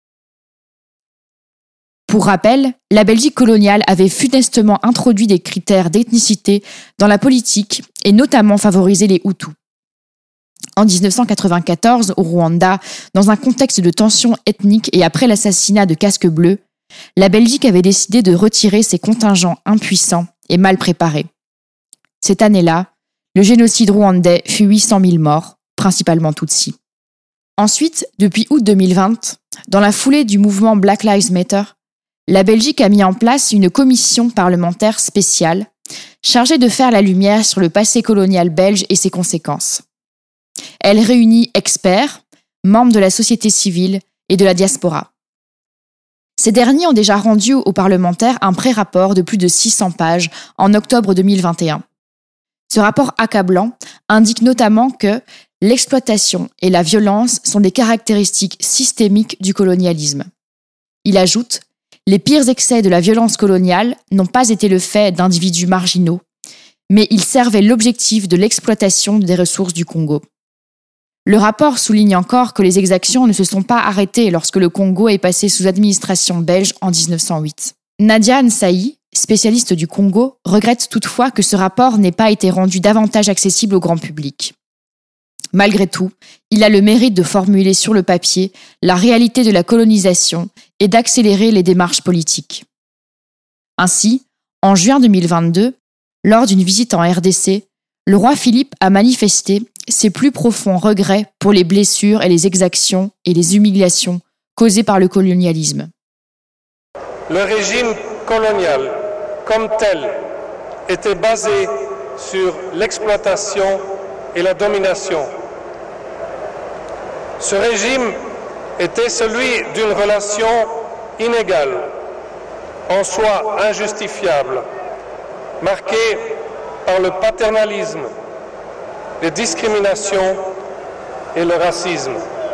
Pour rappel, la Belgique coloniale avait funestement introduit des critères d'ethnicité dans la politique et notamment favorisé les Hutus. En dix-neuf cent quatre-vingt-quatorze, au Rwanda, dans un contexte de tension ethnique et après l'assassinat de Casque Bleu, la Belgique avait décidé de retirer ses contingents impuissants et mal préparés. Cette année-là, le génocide rwandais fut huit cent mille morts, principalement Tutsis. Ensuite, depuis août deux mille vingt, dans la foulée du mouvement Black Lives Matter, la Belgique a mis en place une commission parlementaire spéciale chargée de faire la lumière sur le passé colonial belge et ses conséquences. Elle réunit experts, membres de la société civile et de la diaspora. Ces derniers ont déjà rendu aux parlementaires un pré-rapport de plus de six cents pages en octobre deux mille vingt et un. Ce rapport accablant indique notamment que l'exploitation et la violence sont des caractéristiques systémiques du colonialisme. Il ajoute: les pires excès de la violence coloniale n'ont pas été le fait d'individus marginaux, mais ils servaient l'objectif de l'exploitation des ressources du Congo. Le rapport souligne encore que les exactions ne se sont pas arrêtées lorsque le Congo est passé sous administration belge en dix-neuf cent huit. Nadia Nsayi, spécialiste du Congo, regrette toutefois que ce rapport n'ait pas été rendu davantage accessible au grand public. Malgré tout, il a le mérite de formuler sur le papier la réalité de la colonisation et d'accélérer les démarches politiques. Ainsi, en juin deux mille vingt-deux, lors d'une visite en R D C, le roi Philippe a manifesté ses plus profonds regrets pour les blessures et les exactions et les humiliations causées par le colonialisme. Le régime colonial, comme tel, était basé sur l'exploitation et la domination. Ce régime était celui d'une relation inégale, en soi injustifiable, marquée par le paternalisme, les discriminations et le racisme.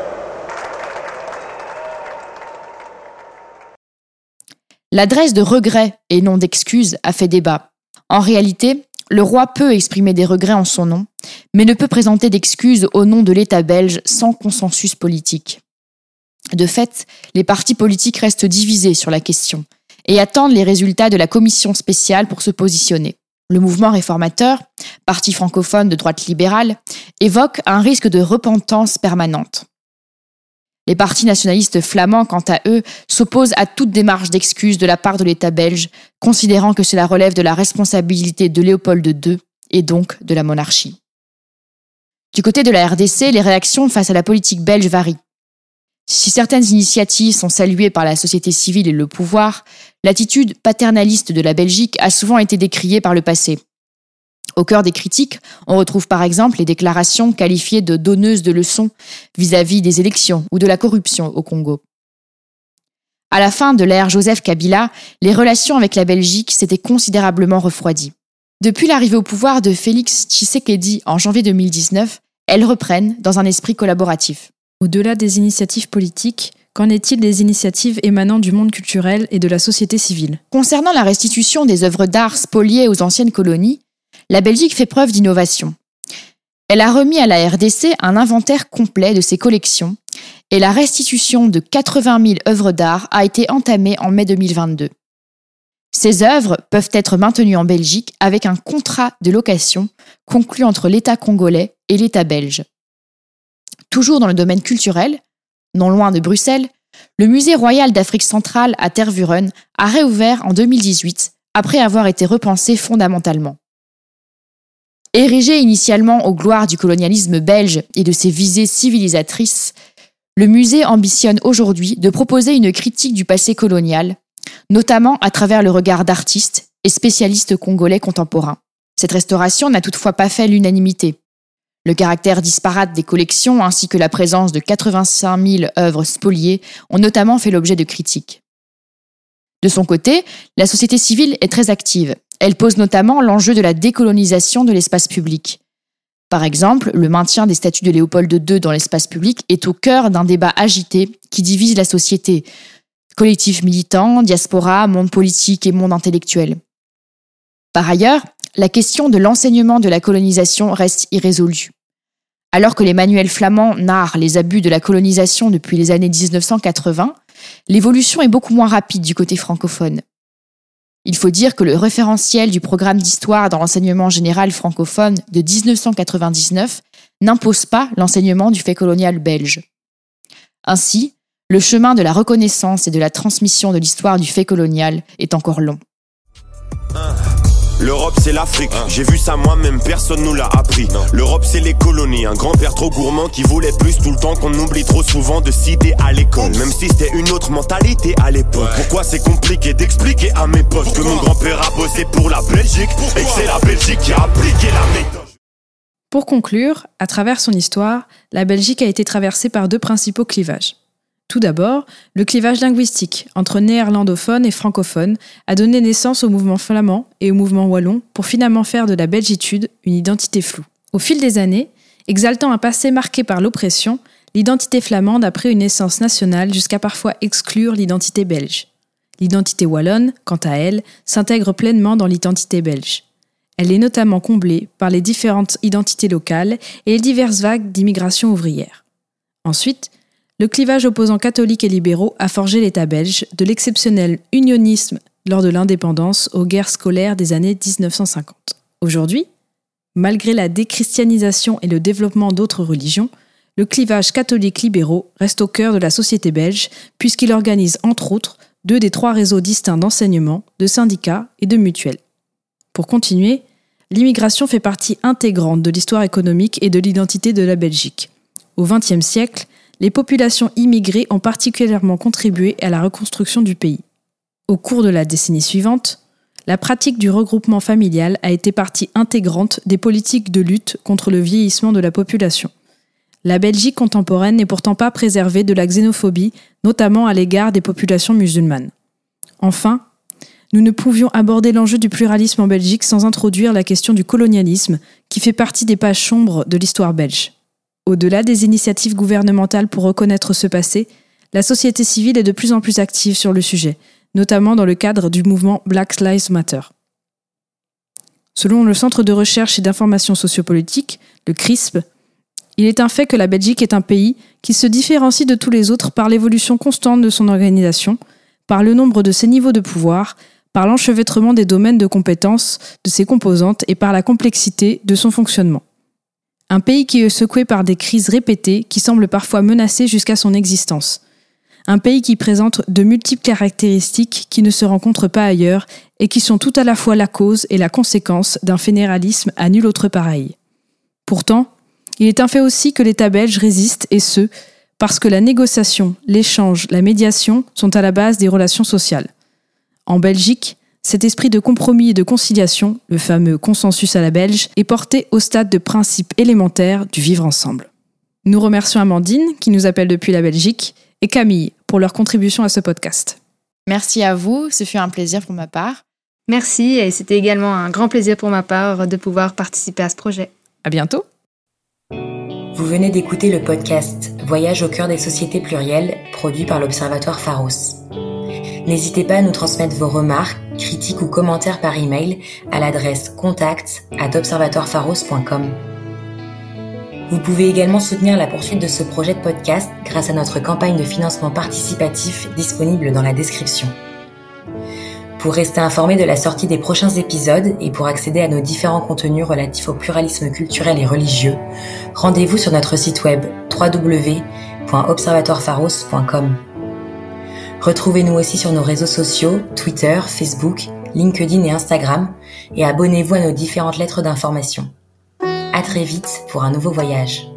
L'adresse de regrets et non d'excuses a fait débat. En réalité, le roi peut exprimer des regrets en son nom, mais ne peut présenter d'excuses au nom de l'État belge sans consensus politique. De fait, les partis politiques restent divisés sur la question et attendent les résultats de la commission spéciale pour se positionner. Le mouvement réformateur, parti francophone de droite libérale, évoque un risque de repentance permanente. Les partis nationalistes flamands, quant à eux, s'opposent à toute démarche d'excuse de la part de l'État belge, considérant que cela relève de la responsabilité de Léopold deux et donc de la monarchie. Du côté de la R D C, les réactions face à la politique belge varient. Si certaines initiatives sont saluées par la société civile et le pouvoir, l'attitude paternaliste de la Belgique a souvent été décriée par le passé. Au cœur des critiques, on retrouve par exemple les déclarations qualifiées de donneuses de leçons vis-à-vis des élections ou de la corruption au Congo. À la fin de l'ère Joseph Kabila, les relations avec la Belgique s'étaient considérablement refroidies. Depuis l'arrivée au pouvoir de Félix Tshisekedi en janvier deux mille dix-neuf, elles reprennent dans un esprit collaboratif. Au-delà des initiatives politiques, qu'en est-il des initiatives émanant du monde culturel et de la société civile ? Concernant la restitution des œuvres d'art spoliées aux anciennes colonies, la Belgique fait preuve d'innovation. Elle a remis à la R D C un inventaire complet de ses collections et la restitution de quatre-vingt mille œuvres d'art a été entamée en mai deux mille vingt-deux. Ces œuvres peuvent être maintenues en Belgique avec un contrat de location conclu entre l'État congolais et l'État belge. Toujours dans le domaine culturel, non loin de Bruxelles, le Musée royal d'Afrique centrale à Tervuren a réouvert en deux mille dix-huit après avoir été repensé fondamentalement. Érigé initialement aux gloires du colonialisme belge et de ses visées civilisatrices, le musée ambitionne aujourd'hui de proposer une critique du passé colonial, notamment à travers le regard d'artistes et spécialistes congolais contemporains. Cette restauration n'a toutefois pas fait l'unanimité. Le caractère disparate des collections ainsi que la présence de quatre-vingt-cinq mille œuvres spoliées ont notamment fait l'objet de critiques. De son côté, la société civile est très active. Elle pose notamment l'enjeu de la décolonisation de l'espace public. Par exemple, le maintien des statues de Léopold deux dans l'espace public est au cœur d'un débat agité qui divise la société. Collectifs militants, diaspora, monde politique et monde intellectuel. Par ailleurs, la question de l'enseignement de la colonisation reste irrésolue. Alors que les manuels flamands narrent les abus de la colonisation depuis les années dix-neuf cent quatre-vingts, l'évolution est beaucoup moins rapide du côté francophone. Il faut dire que le référentiel du programme d'histoire dans l'enseignement général francophone de dix-neuf cent quatre-vingt-dix-neuf n'impose pas l'enseignement du fait colonial belge. Ainsi, le chemin de la reconnaissance et de la transmission de l'histoire du fait colonial est encore long. L'Europe c'est l'Afrique, j'ai vu ça moi-même, personne nous l'a appris. L'Europe c'est les colonies, un grand-père trop gourmand qui voulait plus tout le temps qu'on oublie trop souvent de citer à l'école. Même si c'était une autre mentalité à l'époque. Pourquoi c'est compliqué d'expliquer à mes potes que mon grand-père a bossé pour la Belgique et que c'est la Belgique qui a appliqué la méthode. Pour conclure, à travers son histoire, la Belgique a été traversée par deux principaux clivages. Tout d'abord, le clivage linguistique entre néerlandophones et francophones a donné naissance au mouvement flamand et au mouvement wallon pour finalement faire de la belgitude une identité floue. Au fil des années, exaltant un passé marqué par l'oppression, l'identité flamande a pris une essence nationale jusqu'à parfois exclure l'identité belge. L'identité wallonne, quant à elle, s'intègre pleinement dans l'identité belge. Elle est notamment comblée par les différentes identités locales et les diverses vagues d'immigration ouvrière. Ensuite, le clivage opposant catholiques et libéraux a forgé l'État belge, de l'exceptionnel unionisme lors de l'indépendance aux guerres scolaires des années dix-neuf cent cinquante. Aujourd'hui, malgré la déchristianisation et le développement d'autres religions, le clivage catholique-libéraux reste au cœur de la société belge puisqu'il organise entre autres deux des trois réseaux distincts d'enseignement, de syndicats et de mutuelles. Pour continuer, l'immigration fait partie intégrante de l'histoire économique et de l'identité de la Belgique. Au vingtième siècle, les populations immigrées ont particulièrement contribué à la reconstruction du pays. Au cours de la décennie suivante, la pratique du regroupement familial a été partie intégrante des politiques de lutte contre le vieillissement de la population. La Belgique contemporaine n'est pourtant pas préservée de la xénophobie, notamment à l'égard des populations musulmanes. Enfin, nous ne pouvions aborder l'enjeu du pluralisme en Belgique sans introduire la question du colonialisme, qui fait partie des pages sombres de l'histoire belge. Au-delà des initiatives gouvernementales pour reconnaître ce passé, la société civile est de plus en plus active sur le sujet, notamment dans le cadre du mouvement Black Lives Matter. Selon le Centre de recherche et d'information sociopolitique, le C R I S P, il est un fait que la Belgique est un pays qui se différencie de tous les autres par l'évolution constante de son organisation, par le nombre de ses niveaux de pouvoir, par l'enchevêtrement des domaines de compétences de ses composantes et par la complexité de son fonctionnement. Un pays qui est secoué par des crises répétées qui semblent parfois menacer jusqu'à son existence. Un pays qui présente de multiples caractéristiques qui ne se rencontrent pas ailleurs et qui sont tout à la fois la cause et la conséquence d'un fédéralisme à nul autre pareil. Pourtant, il est un fait aussi que l'État belge résiste, et ce, parce que la négociation, l'échange, la médiation sont à la base des relations sociales. En Belgique, cet esprit de compromis et de conciliation, le fameux consensus à la belge, est porté au stade de principe élémentaire du vivre ensemble. Nous remercions Amandine, qui nous appelle depuis la Belgique, et Camille, pour leur contribution à ce podcast. Merci à vous, ce fut un plaisir pour ma part. Merci, et c'était également un grand plaisir pour ma part de pouvoir participer à ce projet. À bientôt. Vous venez d'écouter le podcast Voyage au cœur des sociétés plurielles, produit par l'Observatoire Pharos. N'hésitez pas à nous transmettre vos remarques, critiques ou commentaires par email à l'adresse contact arobase observatoire pharos point com. Vous pouvez également soutenir la poursuite de ce projet de podcast grâce à notre campagne de financement participatif disponible dans la description. Pour rester informé de la sortie des prochains épisodes et pour accéder à nos différents contenus relatifs au pluralisme culturel et religieux, rendez-vous sur notre site web w w w point observatoire pharos point com. Retrouvez-nous aussi sur nos réseaux sociaux, Twitter, Facebook, LinkedIn et Instagram, et abonnez-vous à nos différentes lettres d'information. À très vite pour un nouveau voyage.